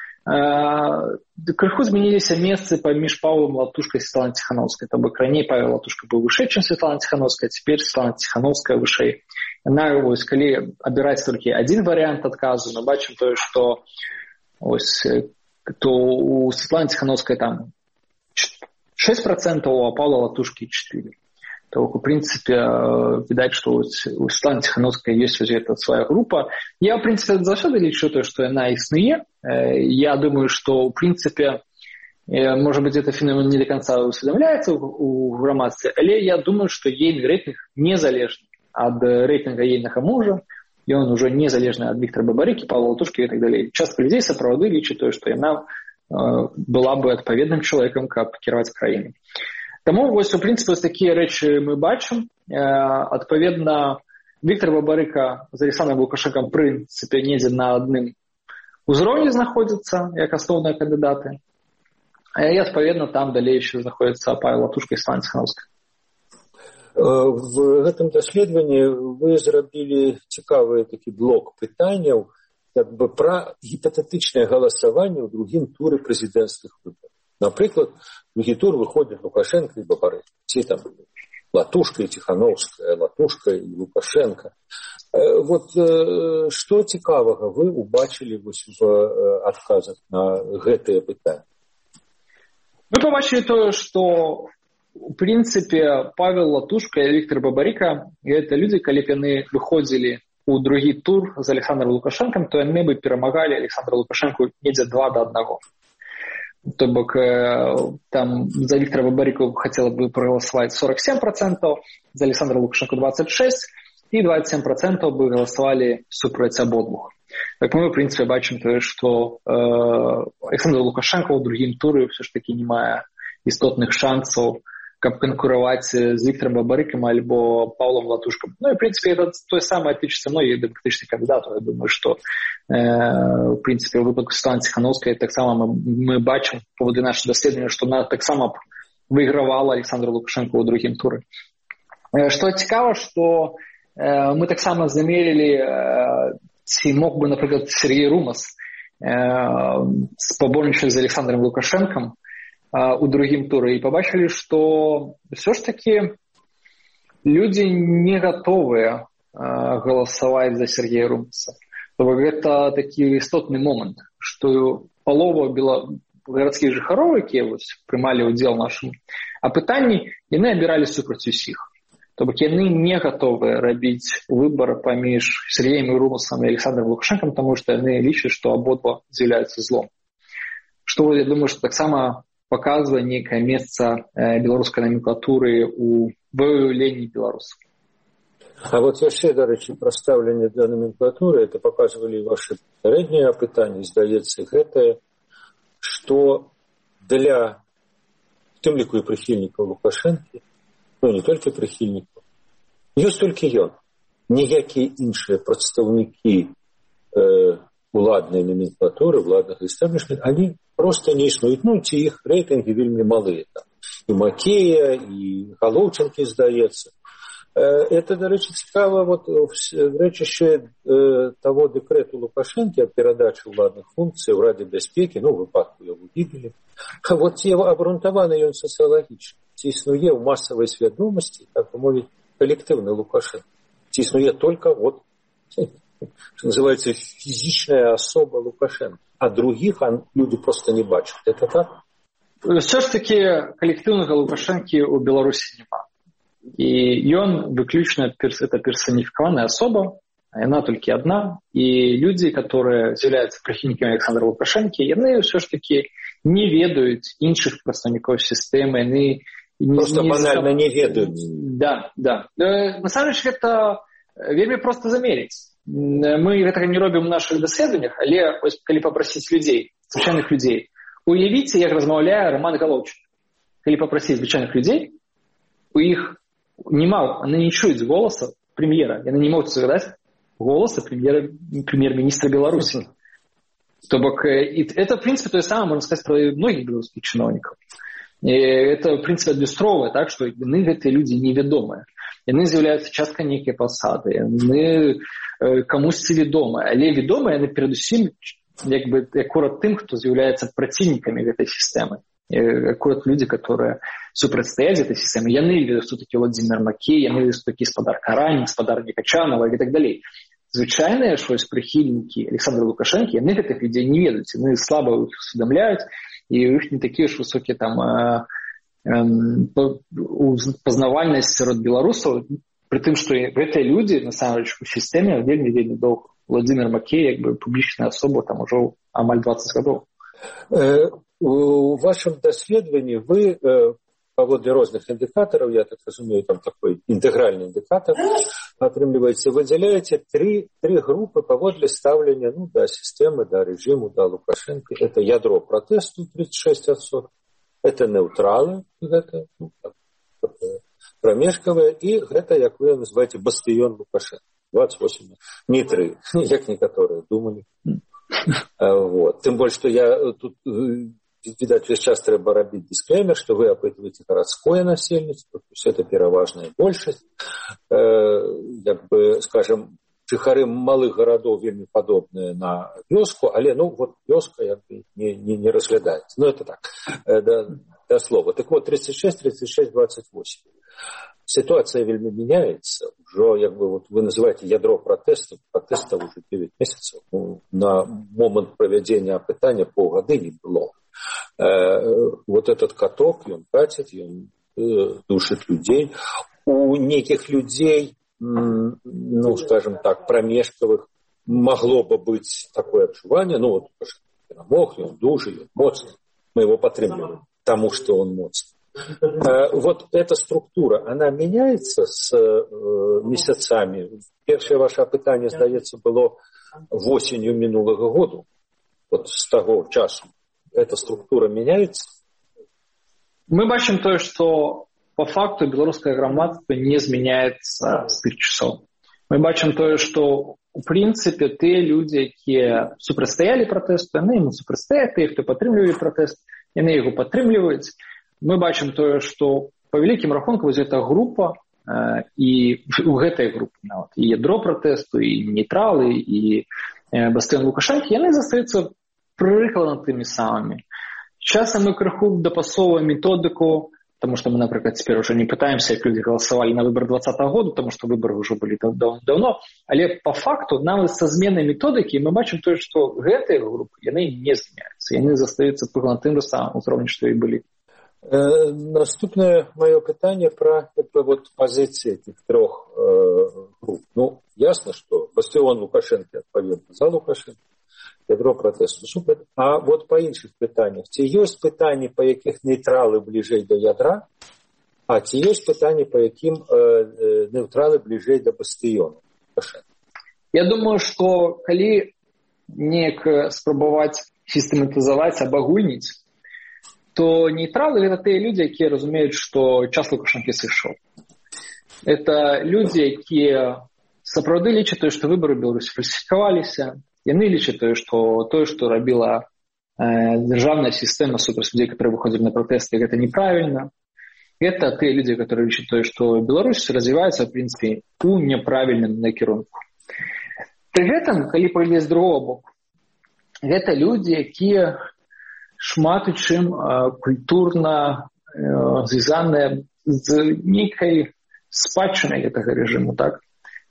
Крыху змяніліся месцы паміж Павлом Латушкай і Светланай Ціхановскай. То бок раней Павел Латушка быў вышэй, чым Светлана Ціхановская, цяпер Светлана Ціхановская вышэй. Яна, вось, калі абіраць толькі адзін варыянт адказу, мы бачым тое, што ось, то у Светланы Ціхановскай там шэсць працэнтаў, а у Павла Латушкі четыре процента. То, в принципе, видать, что у Светланы Ціхановскай есть уже эта своя группа. Я, в принципе, заўсёды лічу то, что она існуе. Я думаю, что, в принципе, может быть, это феномен не до конца усведомляется у грамадстве, але я думаю, что ейный рейтинг незалежный от рейтинга ейнага мужа, и он уже незалежный от Виктора Бабарыки, Павла Латушки и так далее. Часто людей сапраўды лічаць то, что она была бы адпаведным чалавекам, каб кіраваць краінай. Таму, вось, у прынцыпе, вось такія рэчы мы бачым. Адпаведна, Віктор Бабарыка з Александром Лукашенком, в прынцыпе, недзе на адным узроўні знаходзяцца, як асноўныя кандыдаты. І, адпаведна, там далей еще знаходзяцца Павел Латушка і Светлана Ціхановская. В гэтым даследаванні вы зрабілі цікавы такі блок пытанняў як бы пра гіпатэтычнае галасаванне ў другім туры прэзідэнцкіх выбараў. Напрыклад, в другі тур выходзяць Лукашенко і Бабарыка. Ці там Латушка і Ціхановская, Латушка і Лукашенко. Вот што цікавага вы убачылі вось в адказах на гэтыя пытанні? Мы побачили то, что, в принципе, Павел Латушка и Виктор Бабарыка – это люди, калі б яны выходзілі у другі тур з Александром Лукашенком, то яны бы перамагалі Александра Лукашенко недзе два да аднаго. То бок там за Виктора Бабарыку хотела бы проголосовать сорок семь процентов, за Александра Лукашенко двадцать шесть процентов, и двадцать семь процентов бы голосовали супраць абодвух. Так мы, в принципе, бачым то, что э, Александр Лукашенко ў другім туры все ж таки не мае істотных шансаў, каб канкурировать с Виктором Бабарыком альбо Павлом Латушком. Ну и, в принципе, это то самое тычыцца многих демократичных кандидатов. Я думаю, что, э, в принципе, в выпадку Светланы Ціхановскай таксама мы, мы бачым по поводу нашего даследавання, что она таксама выигрывала Александру Лукашенко ў другім туры. Э, что цікава, что э, мы таксама замерили, э, ці мог бы, например, Сергей Румас э, спаборнічаць з Александром Лукашенком у другім туры, і побачили, что все ж таки люди не готовы голосовать за Сергея Румаса. Это такі істотны момент, что полова бела... гарадскіх жыхароў, якія прымалі ўдзел у нашым апытанні, яны абіралі супраць усіх. То бок яны не готовы рабіць выбор паміж Сергеем Румасам і Александром Лукашенком, потому что яны лічаць, что абодва з'яўляюцца злом. Что я думаю, что таксама показывае некае месца беларускай номенклатуры ў выяўленні беларусаў. А вот яшчэ, дарэчы, пра стаўленне да номенклатуры, это показывалі ваши папярэднія апытанні, здаецца, гэтае, што для, в тым ліку і прыхільнікаў Лукашэнкі, ну не толькі прыхільнікаў, ёсць толькі ён. Ніякія іншыя прадстаўнікі э, уладнай номенклатуры, уладнага эстаблішмента, они просто не існуюць. Ну, ці іх рэйтынгі вельмі малыя. Там. І Макея, і Галоўчынкі, здаецца. Это, дарэчы, цікава, вот, рэчышча того дэкрэту Лукашэнкі аб перадачы ўладных функцый у Раде бяспекі, ну, у выпадку яго гібелі. А вот ці абрунтаваны ён сацыялагічна. Ці існуе ў масавай свядомасці, так бы мовіць, калектыўны Лукашэнка. Ці існуе только вот что называется, физичная особа Лукашенко, а других люди просто не бачат. Это так? Все ж таки коллективного Лукашенко у Беларуси нема. И он выключно это персонификованная особа, она только одна. И люди, которые являются прихильниками Александра Лукашенко, они все ж таки не ведают інших представников системы, они не, просто не банально не ведают. Да, да. На самом деле это вельми просто замерить. Мы этого не робим в наших даследованиях, але коли попросить людей, звичайных людей, уявите, як размаўляе Роман Головчик. Коли попросить звичайных людей, у их нема, они не чуют голоса премьера, они не могут загадать голоса премьера, премьер-министра Беларуси. То бок, это, в принципе, то же самое, можно сказать, про многих белорусских чиновников. И это, в принципе, адлюстроўвае, так, что яны гэтыя люди невядомыя. Яны з'яўляюцца часткай нейкай пасады, яны камусьці вядомыя, але вядомыя яны перадусім як бы акурат тым, хто з'яўляецца праціўнікамі гэтай сістэмы. Акурат люди, которые супрацьстаяць этой системе, яны ведаюць, хто такі Владимир Макей, яны ведаюць, хто такі спадар Карань, спадар Некачанова и так далее. Звычайныя ж прыхільнікі Александра Лукашенко, яны гэтых людзей не ведаюць, яны слаба іх усведамляюць, і у іх не такія ж высокія там э, э, пазнавальнасць сярод беларусаў, пры тым, што гэтыя людзі насамрэч у сістэме вельмі вельмі доўга. Владимир Макей, як бы публічная асоба, там ужо амаль двадцать гадоў. Э, у вашым даследаванні вы э, паводле розных індыкатараў, я так разумею, там такой інтэгральны індыкатар, атрымліваецца, выдзяляеце три, три групы паводле стаўлення ну, да сістэмы, да рэжыму, да Лукашенко. Это ядро пратэсту тридцать шесть адсоткаў, это неўтралы, гэта ну, прамежкавыя, і гэта, як вы называеце, бастыён Лукашенко. двадцать восемь, не три, як некаторыя думалі. Вот. Тым больш, што я тут, видать, весь час трэба рабіць дисклеймер, што вы апытваеце гарадское насельніцтва, то есть это пераважная большасць. Як бы, скажем, жыхары малых гарадоў вельмі падобныя на вёску, але, ну, вот вёска як бы не, не, не разглядаецца. Ну, это так, да, да слова. Так вот, тридцать шесть, тридцать шесть, двадцать восемь. Ситуация вельмі меняется. Уже, як бы, вот вы называете ядро протеста, протеста уже девять месяцев. Ну, на момент проведения опытания полгода не было. Э, вот этот каток, он катит, он э, душит людей. У неких людей, м, ну, скажем так, промежковых, могло бы быть такое отчувание, ну, вот, перемог, он душит, он моцный. Мы его подтримливаем, потому что он моцный. Вот эта структура, она меняется с э, месяцами. Первое ваше опытание, здаецца, было осенью минулого года. Вот с того часу. Эта структура меняется? Мы бачим то, что по факту белорусское громадство не изменяется с тех часов. Мы бачим то, что в принципе те люди, которые супрацьстаялі протесту, они ему супрацьстаять, те, кто подтримливали протест, они его подтримливают. Мы бачим то, что по великим рахункам эта группа, э, и у этой группы, вот, и ядро протесту, и нейтралы, и э, бастыён Лукашенко, они остаются прикладными самыми. Сейчас мы крыху допасовываем методику, потому что мы, например, теперь уже не пытаемся, как люди голосовали на выборы двадцатого года, потому что выборы уже были дав- давно, але по факту нам со зменой методики мы бачим то, что этой группы, они не изменяются, они остаются прикладным же самым уровнем, что и были. Э, наступное мое питание про это вот позиции этих трех э, групп. Ну, ясно, что бастыён Лукашенко отповедно за Лукашенко, ядро протесту супер. А вот по іншых питаннях. Ці ёсць питання, по яких нейтралы ближэй до ядра, а ці ёсць питання, по яким э, э, нейтралы ближэй до бастыёна Лукашенко? Я думаю, что коли неяк спробовать систематизовать, обагульнить, то нейтралы — это те люди, которые разумеют, что час Лукашенко сышоў. Это люди, которые сапраўды лічаць, что выборы в Беларуси фальсификаваліся, яны лічаць, что то, что робила э, державная система супраць людей, которые выходят на протесты, это неправильно. Это те люди, которые лічаць, что Беларусь развивается, в принципе, у неправильном накірунку. При этом, коли пойдзе з другого боку, это люди, которые шмат у чым э, культурна э, звязаныя з нейкай спадчынай гэтага рэжыму, так?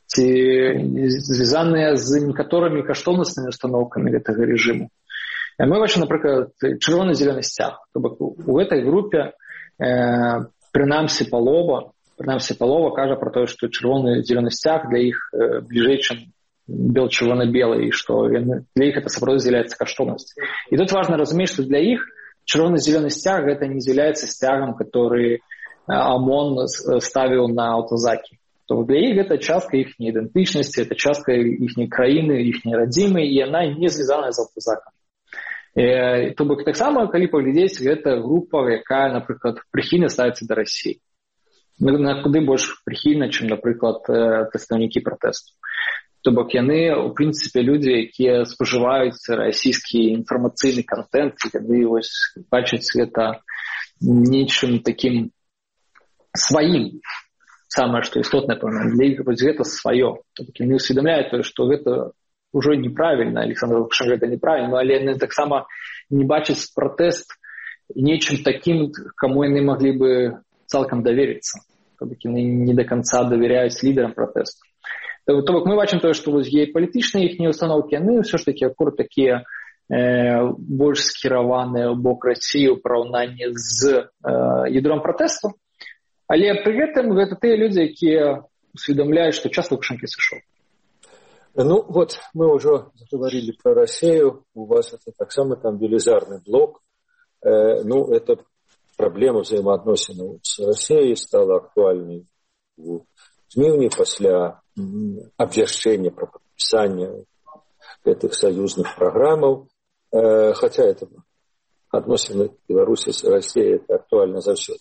ці звязаныя з некаторымі каштоўнаснымі установкамі гэтага рэжыму. Мы бачым, напрыклад, чырвона-зялёны сцяг. То бок у гэтай групе э, прынамсі палова, прынамсі палова кажа пра тое, што чырвона-зялёны сцяг для іх э, бліжэй, чым бел-чырвона-белы, і што для іх это сапраўды з'яўляецца каштоўнасць. І тут важна разумець, што для іх чырвона-зялёны сцяг гэта не з'яўляецца сцягам, который ОМОН ставіў на аўтазакі. То для іх гэта частка іхняй ідэнтычнасці, это частка іхняй краіны, іхняй радзімы, і яна не звязаная з аўтазакам. То бок таксама, калі паглядзець, гэта група, якая, напрыклад, прыхільна ставіцца да Расіі. На куды больш прыхільна, чым, напрыклад, прадстаўнікі пратэсту. То бок яны, у прынцыпе, людзі, якія спажываюць расійскі інфармацыйны кантэнт, яны вось бачаць гэта нечым такім сваім. Самае, што істотнае, пэўна, для іх вось гэта сваё. То бок яны усведамляюць тое, што гэта ўжо неправільна, Александр Лукашенко, гэта неправільна, але яны таксама не бачаць пратэст нечым такім, каму яны маглі бы цалкам даверыцца. То бок яны не да канца давяряюць лідарам пратэсту. То бок мы бачым тое, што вось геапалітычныя іхнія установкі, яны ўсё ж такі акурат такія э, больш скіраваныя ў бок Расіі ў параўнанні з э, ядром пратэсту, але пры гэтым гэта тыя людзі, якія усведамляюць, што час Лукашенко сышоў. Ну вот, мы уже заговорили про Россию, у вас это так само там велизарный блок. Э, ну, эта проблема взаимоотносин с Россией стала актуальной в жніўні пасля абвяшчэння про подписание этих союзных программ. Э, хотя это относины Беларуси с Россией, это актуально заўсёды.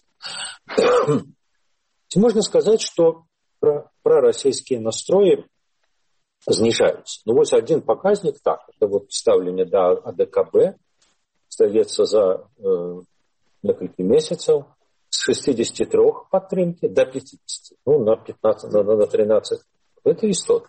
Можно сказать, что про, про российские настрои знижаются. Ну, вот один показник так, это вот ставление до АДКБ, остается за э, несколько месяцев с шестидесяти трёх падтрымки до пятидесяти, ну, на пятнадцать, на, на тринадцать. Это история.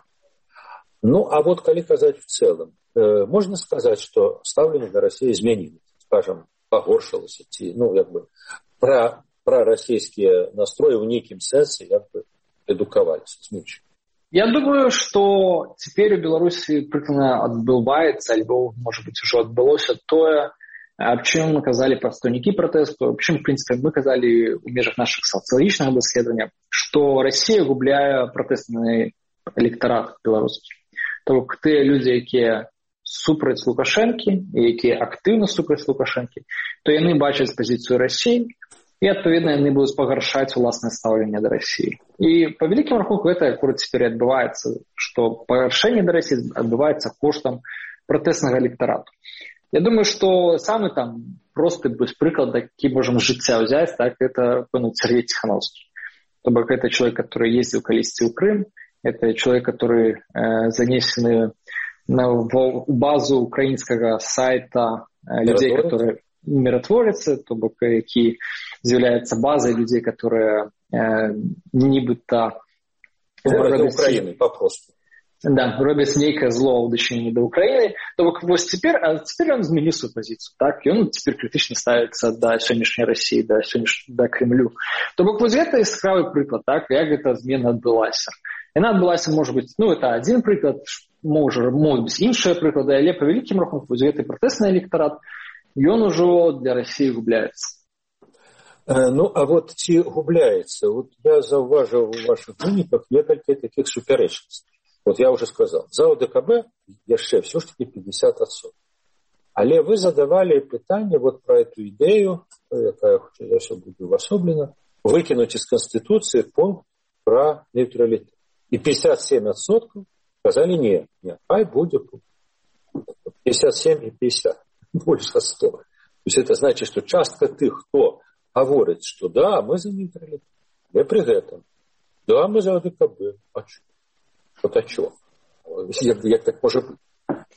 Ну, а вот, коли казать в целом, э, можно сказать, что ставление до России изменилось, скажем, погоршилось идти, ну, как бы, про, про российские настрои в неким сенсе, как бы, эдуковались, смягчили. Я думаю, што цяпер у Беларусі прыкладна адбываецца, альбо, можа быць, ужо адбылося тое, аб чым мы казалі прадстаўнікі пратэсту, аб чым, в прынцыпе, мы казалі ў межах нашых сацыялагічнага даследавання, што Расія губляе пратэстны электарат беларускі. То бок тыя людзі, якія супраць Лукашэнкі, якія актыўна супраць Лукашэнкі, то яны бачаць пазіцыю Расіі, і, адпаведна, яны будуць пагаршаць уласнае стаўленне да Расіі. І па вялікім рахунку гэта акурат цяпер адбываецца, што пагаршэнне да Расіі адбываецца коштам пратэснага электарату. Я думаю, што самы там просты прыклад, які можам з жыцця ўзяць, так, это, пэўна, Сергей Ціхановскі. То бок это чалавек, который ездзіў калісьці ў Крым, это чалавек, который э, занесены на, в базу украінскага сайта э, людзей, которые миротворцы, то бок які з'яўляецца базай людзей, которые э, нібыта робяць Украіны папросту. Да, робяць нейкае зло ў дачыненні да Украіны. То бок вось цяпер, а цяпер ён змяніў сваю пазіцыю, так? Ён цяпер крытычна ставіцца да сённяшняй Расіі, да сённяш... да Крымлю. То бок вось гэта яскравы прыклад, так, як гэта змена адбылася. Яна адбылася, можа быць, ну, это адзін прыклад, можа, могуць быць іншыя прыклады, але па вялікім рахунку вось гэты пратэсны электарат ён ужо для России губляется. Ну, а вот ці губляется. Вот я заўважыў у ваших выніках некалькі таких супярэчнасцей. Вот я уже сказал, за ОДКБ яшчэ все ж таки пятьдесят процентов. Але вы задавали пытанне вот про эту идею, якая я все буду увасоблена, выкинуть из Конституции пункт про нейтралитет. И пятьдесят семь процентов сказали нет, нет, хай будет пятьдесят семь и пятьдесят. Больше ста. То есть это значит, что частка тых, кто говорит, что да, мы за нейтралитет, мы при этом, да, мы за ОДКБ, а что? Вот а что? Як, як так может быть?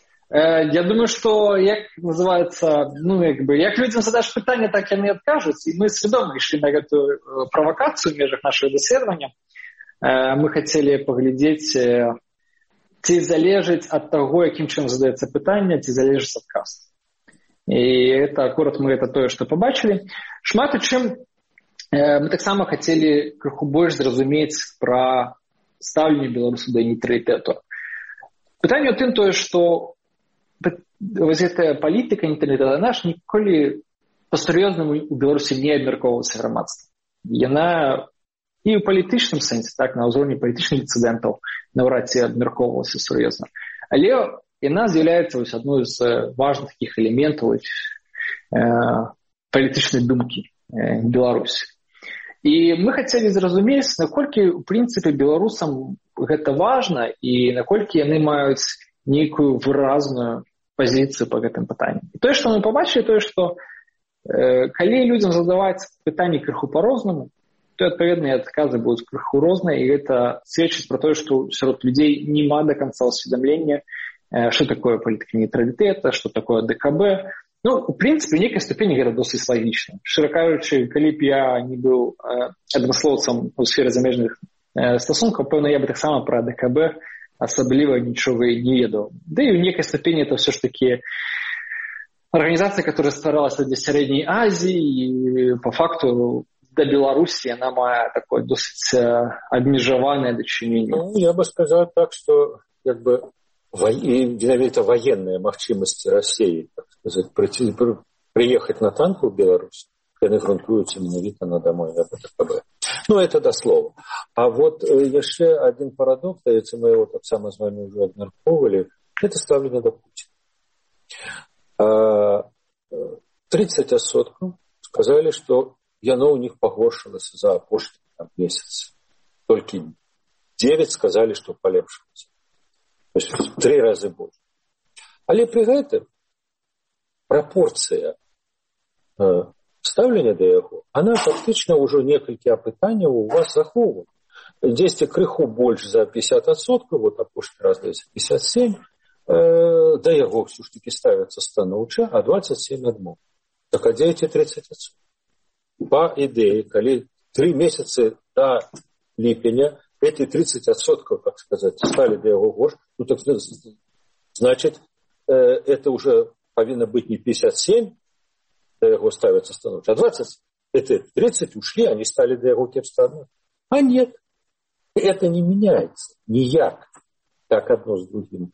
Я думаю, что, як называется, ну, як бы, як людям задашь питание, так яны откажуць, и мы сведома ішли на эту провокацию в межах нашего исследования. Мы хотели поглядеть, ці залежить от того, яким чым задаецца пытанне, ці залежить отказ. И это акурат мы это тое, што побачили. Шмат у чым э, мы таксама хотели крыху больш зразумець пра стаўленне беларусаў да нейтралітэту. Пытанне ў тым тое, што вось гэтая палітыка нейтралітэту, наш ніколі па-сур'ёзнаму у Беларусі не абмяркоўваецца грамадства. Яна і ў палітычным сэнсе, так, на ўзроўні палітычных дысідэнтаў наўрад ці абмяркоўвалася сур'ёзна. Але яна з'яўляецца вось адной з важных такіх элементаў э, палітычнай думкі э, Беларусі. І мы хацелі зразумець, наколькі, у прынцыпе, беларусам гэта важна і наколькі яны маюць нейкую выразную пазіцыю па гэтым пытанні. І тое, што мы пабачылі, тое, што э, калі людзям задаваць пытанні крыху па-рознаму, то адпаведныя адказы будуць крыху розныя, і гэта сведчыць пра тое, што сярод людзей няма да канца ўсведамлення, што такое палітыка нейтралітэта, што такое ДКБ. Ну, у прынцыпе, у нейкай ступені гэта досыць лагічна. Шчыра кажучы, калі б я не быў адмыслоўцам у сферы замежных стасункаў, пэўна, я бы таксама пра ДКБ асабліва нічога і не ведаў. Да і у нейкай ступені это ўсё ж такі арганізацыя, которая стваралася для сярэдняй Азіі, і па факту да Беларусі яна мае такое досыць абмежаванае дачыненне. Ну, я бы сказал так, что как бы менавіта военная магчымасць России, так сказать, приехать на танку в Беларусь, яны грунтуюцца менавіта на домой на ДКБ. Ну, это дословно. А вот яшчэ один парадокс, даецца, мы его так само з вами уже абмяркоўвалі, это ставленне да Путина. тридцать адсоткаў сказали, что яно у них пагоршылася за апошні месяц. Толькі девять сказали, что палепшылася. То есть в три разы больше. Але при гэтым прапорцыя э, стаўлення да яго, она фактычна ўжо некалькі апытанняў у вас захоўвае. Дзесьці крыху больш за пятьдесят адсоткаў, вот апошні раз пятьдесят семь, э, да яго ўсё ж таки ставяцца станоўча, а двадцать семь адмоў. Так а дзе эти тридцать адсоткаў? По идее, коли три месяца до липеня эти тридцать отсотков, так сказать, стали для его горш, ну так значит, э, это уже повинно быть не пятьдесят семь, для его ставятся становча, а двадцать, это тридцать ушли, они стали для его кепстанов. А нет, это не меняется, ніяк, так одно с другим.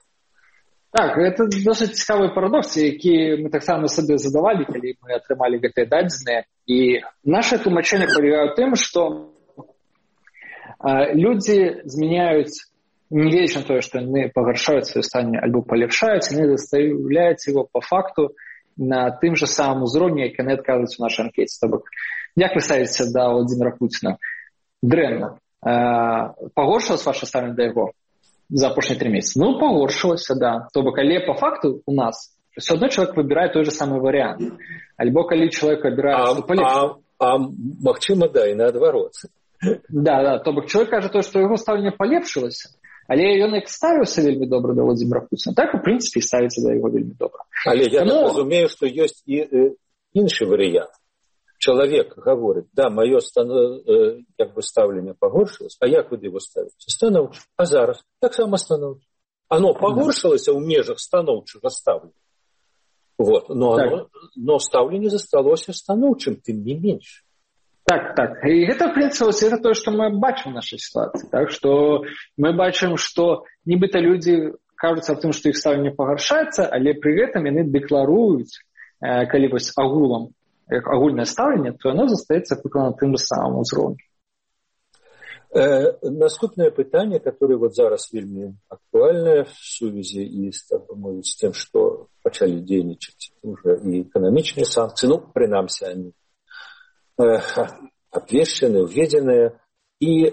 Так, это досыць цікавы парадокс, які мы таксама сабе задавалі, калі мы атрымалі гэтыя дадзеныя. І наше тлумачэнне палягае ў тым, што э, людзі змяняюць, не гледзячы на тое, што яны пагаршаюць сваё стане альбо палепшаюць, яны заставляюць его по факту на тым же самым узроўні, як яны адказваюць у нашай анкеце. То бок, як вы ставіцеся да Владимира Путина? Дрэнна. Э, пагоршылася ваша стаўленне да яго за апошнія три месяца? Ну, пагоршылася, да. То бок, але по факту у нас все одно человек выбирает той же самый вариант. Альбо калі человек выбирает... А, а, а магчыма, да, і наадварот. Да, да. То бок, человек кажа то, что его стаўленне палепшылася, але ён як ставіўся вельмі добра да Владимира Путина, так, у прынцыпе, ставіцца да яго вельмі добра. Але я Но... так разумею, што ёсць і э, іншы варыянт. Человек говорит, да, мое станов... э, как бы ставленне пагоршылася, а як вы его ставіце? Станоўча. А зараз? Так само станоўча. Оно пагоршылася ў межах станоўчага стаўлення. Вот. Но, так. оно, но стаўленне засталося станоўчым, тым не менш. Так, так. І гэта, в прынцыпе, это то, што мы бачым в нашай сітуацыі. Так, што мы бачым, што нібыта людзі кажуцца аб тым, што іх стаўленне пагаршаецца, але пры гэтым яны дэкларуюць, э, калі вось агулам, як агульнае стаўленне, то яно застаецца на тым же самым узроўні. Э, наступное пытанне, которое вот зараз вельмі актуальное в сувязі і з, так бы мовіць, з тем, што пачалі дзейнічаць уже і эканамічныя санкцыі, ну, прынамсі, они э, абвешчаны, уведзеныя, і э,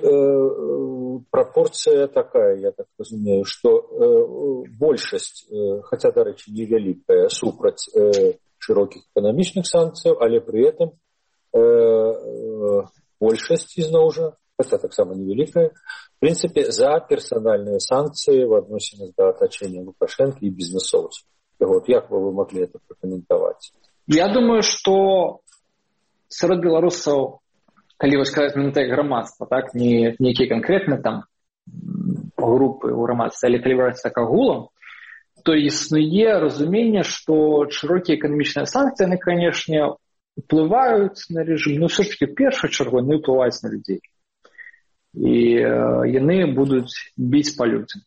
прапорцыя такая, я так разумею, што э, большасць, э, хаця, дарэчы, невялікая, супраць э, широких экономичных санкций, але при этом э, э, большасць ізноў жа, хотя так само невеликая, в принципе, за персональные санкции в адносінах до оточения Лукашенко и бизнесовцев. Вот, як вы могли это прокомментовать? Я думаю, что сярод беларусаў, калі вы сказаць менавіта як грамадства, так, не нейкія конкретные там группы ў грамадстве, але калі браць так агулам, то існуе разуменне, што шырокія эканамічныя санкцыі, яны, канешне, уплываюць на рэжым, но все ж таки в першую чаргу яны ўплываюць на людзей. і яны будуць біць па людзям.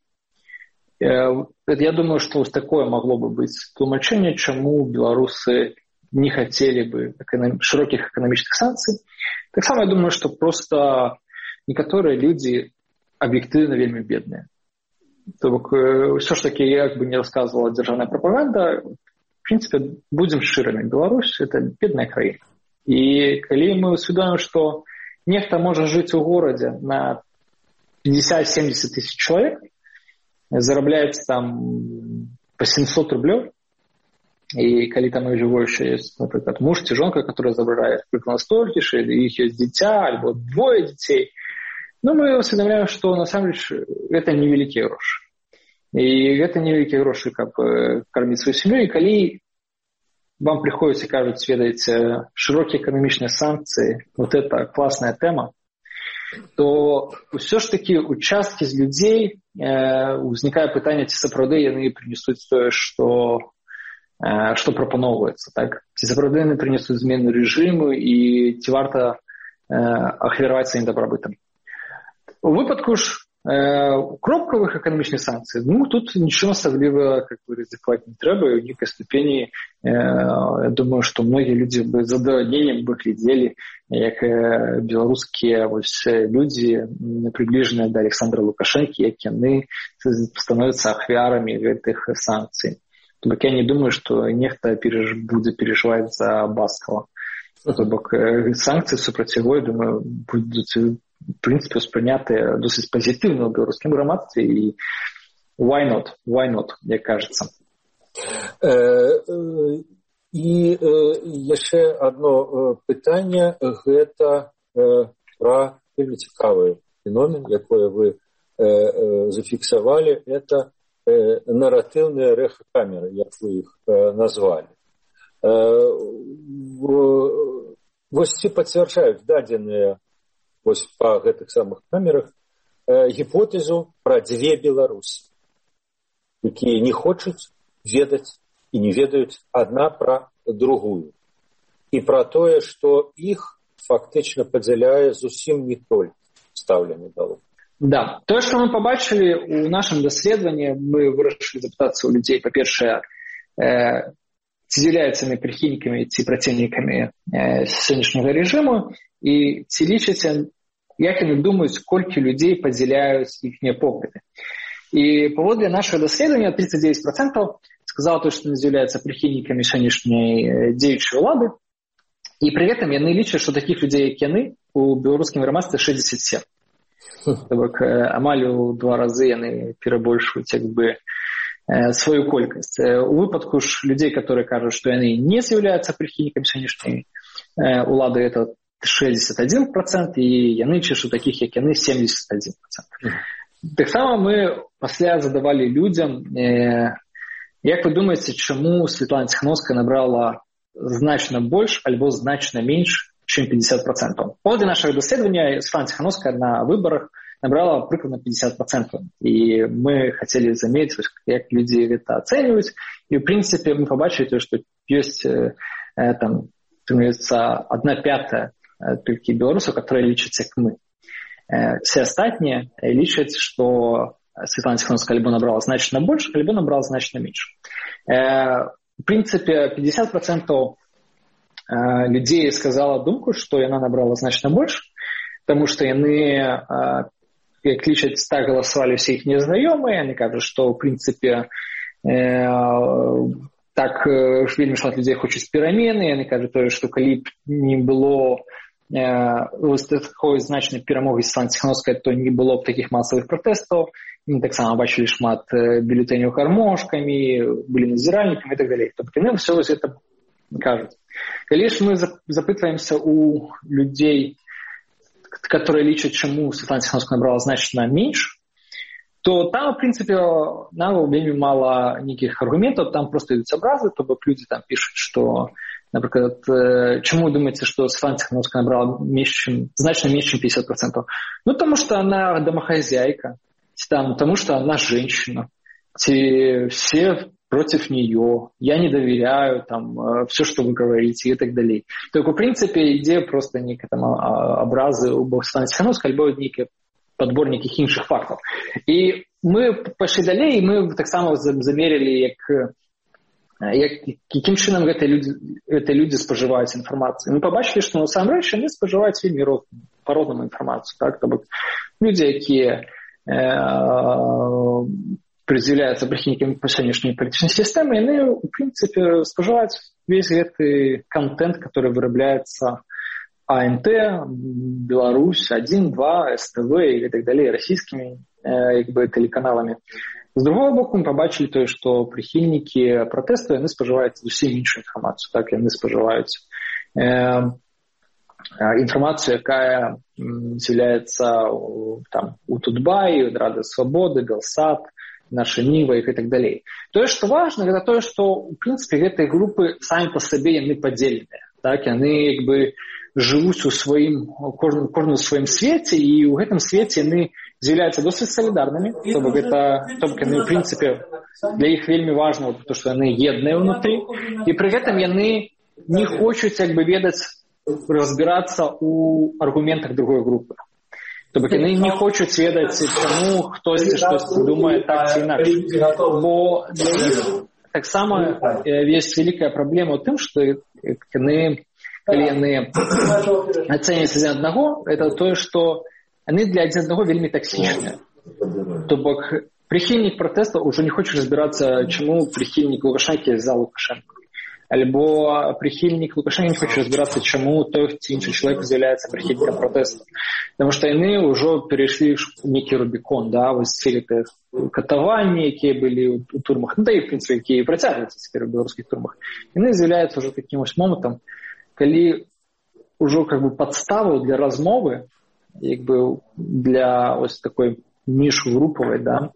Я думаю, што вось такое магло бы быць тлумачэнне, чаму беларусы не хацелі бы эканам... шырокіх эканамічных санкцый. Таксама я думаю, што проста некаторыя людзі аб'ектыўна вельмі бедныя. То бок, ўсё ж такі, як бы не расказвала дзяржаўная прапаганда, в прынцыпе, будзем шчырымі. Беларусь – это бедная краіна. І калі мы усвядомім, што нехта можа жыць у горадзе на пятьдесят-семьдесят тысяч чалавек, зарабляецца там по семьсот рублёў, і калі там жывое яшчэ ёсць, напрыклад, муж ці жонка, которая забирае прыкладна столькі ж, і іх ёсць дзіця альбо двое дзяцей, ну, мы усведомляем, што насамрэч гэта невялікія грошы. І гэта невялікія грошы, каб карміць сваю сям'ю. І калі вам приходится и кажут, ведаеце, широкие экономичные санкции, вот это классная тема, то все ж таки участки з людей э, возникает питание, ці сапраўды яны принесут тое, что, э, что пропановывается. Так? Ці сапраўды яны принесут змену режиму и ці варта э, ахвяраваць сваім дабрабытам. У выпадку ж э, кропкавых эканамічных санкцый, ну, тут ничего особливого, как бы, ризиковать не трэба, и в некой ступени, э, я думаю, что многие люди бы с задовольнением бы глядели, як э, белорусские вось, люди, приближенные до Александра Лукашенко, як яны становятся ахвярами этих санкций. То бок я не думаю, что нехта переж... будет переживать за Баскова. То бок э, санкции супрацьевой, думаю, будут в принципе, успрынятыя досыць пазітыўна ў беларускім грамадстве, і why not, why not, як кажется. І яшчэ одно пытанне, гэта пра вельмі цікавы феномен, якое вы зафіксавалі, это наратыўныя рэха-камеры, як вы іх назвалі. Вось ці пацвярджаюць дадзеныя вось па гэтых самых камерах э, гіпотэзу пра дзве Беларусі, якія не хочуць ведаць і не ведаюць адна пра другую. І пра тое, што іх фактычна падзяляе зусім не толькі стаўленне дало. Да, тое, што мы пабачылі ў нашым даследаванні, мы вырашылі запытацца ў людзей, па-першае, э, ці з'яўляюцца яны прыхільнікамі ці праціўнікамі э, сённяшняга рэжыму, і ці лічаць, як яны думаюць, колькі людзей падзяляюць іхнія погляды. І паводле нашага даследавання тридцать девять процентов сказала то, што яны з'яўляюцца прыхільнікамі сённяшняй дзеючай улады, і пры гэтым яны лічаць, што такіх людзей, як яны, у беларускім грамадстве шестьдесят семь. Так, амаль у два разы яны перабольшваюць як бы сваю колькасць. У выпадку ж людзей, которые кажуць, што яны не з'яўляюцца прыхільнікамі сённяшняй улады, это шестьдесят один процент, і яны лічаць, што такіх, як яны, семьдесят один процент. Таксама мы пасля задавалі людзям, э, як вы думаеце, чаму Светлана Ціхановская набрала значна больш альбо значна менш, чым пятьдесят процентов. Паводле нашага даследавання Светлана Ціхановская на выбарах набрала прыкладна пятьдесят процентов. І мы хацелі замець, як людзі гэта ацэньваюць. І, ў прынцыпе, мы пабачылі, што ёсць э, там, одна пятая толькі беларусаў, которые лічаць, як мы. Все астатнія лічаць, што Светлана Ціхановская альбо набрала значна больш, альбо набрала значна менш. В прынцыпе, пятьдесят процентов людзей сказала думку, што яна набрала значна больш, таму што яны, як лічаць, так галасавалі ўсе іхныя знаёмыя, яны кажуць, што, в прынцыпе, так вельмі шмат людзей хочуць перамены, яны кажуць тое, што калі б не было ось такой значнай перамогі Светланы Ціхановскай, то не было б такіх масавых пратэстаў. Мы таксама бачылі шмат бюлетэняў гармошкамі, былі назіральнікамі і так далей. Тобто яны ўсё вось гэта кажуць. Калі ж мы запытваемся у людзей, которые лічаць, чаму Светлана Ціхановская набрала значна менш, то там, в прынцыпе, нам вельмі мала нейкіх аргументаў, там проста ідуць абразы, то бок людзі там пішуць, што, напрыклад, чаму вы думаеце, што Светлана Ціхановская набрала менш, чым, значна менш, чым пятьдесят процентов? Ну, потому что она домохозяйка, там, потому что она женщина, ці все против нее, я не доверяю, там, все, что вы говорите и так далее. Так, в принципе, идея просто некие там образы у Светланы Ціхановскай, альбо некие падборнік іншых фактаў. І мы пайшлі далей, і мы таксама замерілі, як, як, якім чынам гэтыя людзі, гэтыя людзі спажываюць інфармацыю. Мы пабачылі, што насамрэч яны спажываюць вельмі па-рознаму інфармацыю. Так? То бок людзі, якія э, прыдзяляюцца прыхільнікамі па сённяшняй палітычнай сістэмы, яны, у прынцыпе, спажываюць весь гэты контент, который вырабляецца А Н Т, Беларусь, один, два, С Т В и так далее, российскими э, как бы, телеканалами. З другого боку, мы побачили то, что прихильники протесту, яны споживают зовсім іншу інформацію. Так, яны споживают э, інформацію, яка з'являється там, у Тутбаї, Рада Свободы, Белсат, Наша Нива и так далее. То, что важно, это то, что, в принципе, этой группы сами по себе яны подзеленыя. Так, яны, как бы, жывуць у сваім, кожны, кожны ў сваім свеце, і ў гэтым свеце яны з'яўляюцца досыць салідарнымі, то бок гэта, то бок яны, в прынцыпе, для іх вельмі важна, то, што яны едныя ўнутры, і пры гэтым яны не хочуць, як бы, ведаць, разбірацца ў аргументах другой групы. То бок яны не хочуць ведаць, чаму хтосьці штосьці думае так ці інакш. Бо для іх таксама ёсць вялікая праблема ў тым, што яны калі яны ацэняць адзін аднаго, это тое, што яны для адзін аднаго вельмі таксічныя. То бок прыхільнік пратэста ўжо не хоча разбірацца, чаму прыхільнік Лукашэнкі за Лукашэнку. Альбо прыхільнік Лукашэнкі не хоча разбірацца, чаму той ці іншы чалавек з'яўляецца прыхільнікам пратэсту. Таму што яны ўжо перайшлі нейкі рубікон, да, вось цэлі тых катаванні, якія былі ў турмах, ну да і, в прынцыпе, якія працягваюцца цяпер у беларускіх турмах. Яны з'яўляюцца ўжо такім вось момантам, калі ўжо как бы падставу для размовы, як бы для ось такой міжгрупавай, да,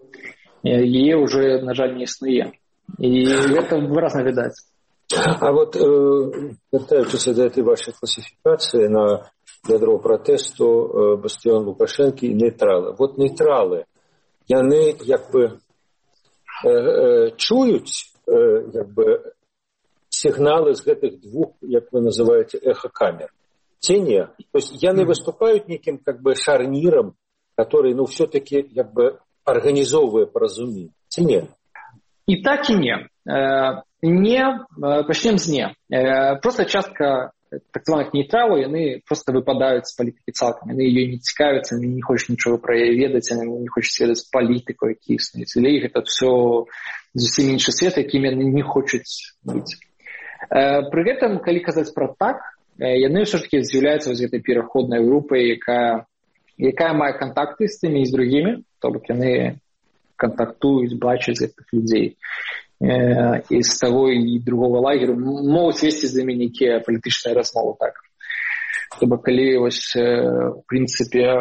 яе ўжо, на жаль, не існуе. І гэта выразна відаць. А вот э, вяртаючыся да этой вашай класіфікацыі на ядро пратэсту, э, бастыён Лукашэнкі і нейтралы. Вот нейтралы, яны як бы э, э, чуюць э, як бы сигналы з гэтых двух, як вы называете, эхокамер. Ці не? То есть яны выступают неким как бы шарниром, который, ну, все-таки как бы организовывая поразумение. Ці не? И так, и не. Не, пачнем з не. Просто частка так званых нейтралаў, яны просто выпадаюць з палітыкі цалкам. Яны ёй не цікавяцца, яны не хочуць нічога пра яе ведаць, яны не хочуць ведаць палітыку, які існуюць. Для іх это все зусім іншы свет, якім яны не хочуць быць. Пры гэтым, калі казаць пра так, яны ўсё-такі з'яўляюцца вось гэтай пераходнай групай, якая, якая мае кантакты з тымі і з другімі, то бок яны кантактуюць, бачаць гэтых людзей і з таго і другого лагеру, могуць весці з імі нейкія палітычныя размовы. Так. То бок калі вось, у прынцыпе,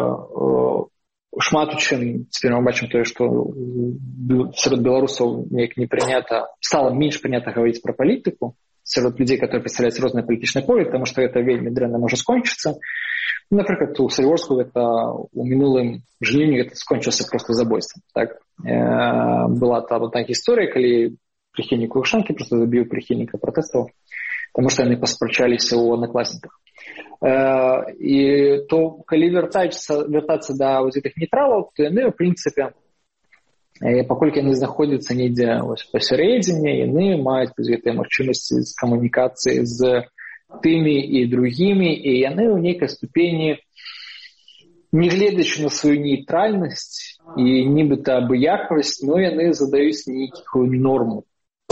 шмат у чым цяпер мы бачым тое, што сярод беларусаў неяк не прынята, стала менш прынята гаварыць пра палітыку, сярод людей, которые представляют розныя палітычныя полі, потому что это вельмі дрэнна можа скончыцца. Напрыклад, у Салігорску гэта у мінулым жніўні гэта скончылася просто забойствам. Так? Э, была там одна гісторыя, калі прыхільнік Лукашэнкі просто забіў прыхільніка пратэстаў, потому что яны паспрачаліся ў аднакласніках. Э, і то, калі вяртацца, вяртацца да вось гэтых нейтралаў, то яны, в прынцыпе, паколькі яны знаходзяцца недзе пасярэдзіне, яны маюць гэтыя магчымасці з камунікацыі з тымі і другімі, і яны ў нейкай ступені, негледзячы на сваю нейтральнасць і нібыта абыякавасць, но яны задаюць нейкую норму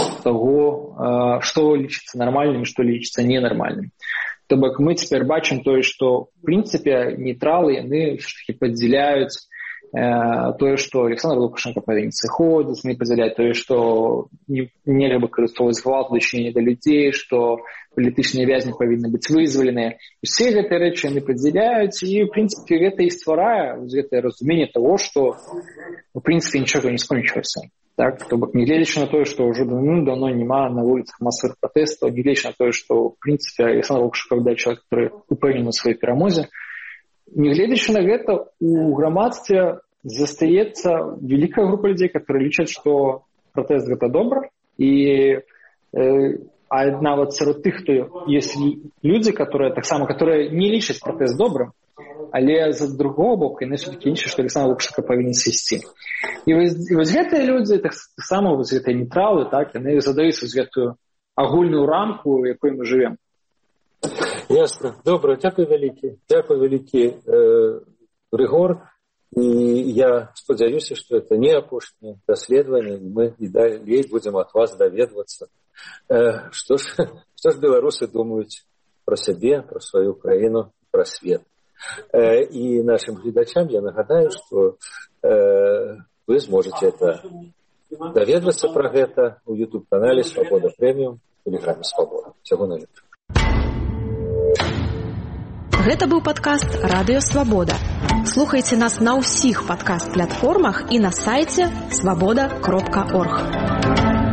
таго, што лічыцца нармальным, што лічыцца ненармальным. То бок мы цяпер бачым тое, што в прынцыпе нейтралы яны ўсё-такі падзяляюць тое, што Александр Лукашенко павінен сыходзіць, не падзяляюць тое, што нельга выкарыстоўваць гвалт у дачыненні да людзей, што палітычныя вязні павінны быць вызваленыя. Усе гэтыя рэчы яны падзяляюць, і в прынцыпе гэта і стварае гэтае разуменне таго, што в прынцыпе нічога не скончылася. Так, то бок негледзячы на тое, што ўжо давно няма на вуліцах масавых пратэстаў, негледзячы на тое, што в прынцыпе Александр Лукашенко чалавек, который упэўнены у сваёй перамозе, негледзячы на гэта, у грамадстве застаецца вялікая група людзей, которые лічаць, што пратэст гэта добра, і э, а нават сярод тых, хто ёсць людзі, которые таксама, которые не лічаць пратэст добрым, але з другого боку яны все-таки лічаць, што Александр Лукашенко павінен сысці. І вось, і вось гэтыя людзі, так само вось гэтыя нейтралы, так, яны задаюць вось гэтую агульную рамку, у якой мы жывем. Ясно. Добра, дзякуй вялікі. Дзякуй вялікі, э, Рыгор. І я спадзяюся, што это не апошняе даследаванне, і мы і далей будзем ад вас даведвацца. Э, што ж, што ж беларусы думаюць пра сябе, пра сваю краіну, пра свет. Э, і нашим гледачам я нагадаю, што э, вы зможаце это даведвацца пра гэта ў YouTube-канале «Свабода Прэміум», в Тэлеграме «Свабода». Всяго найлепшага. Гэта быў падкаст «Радыё Свабода». Слухайце нас на ўсіх падкаст-платформах і на сайце свабода кропка орг.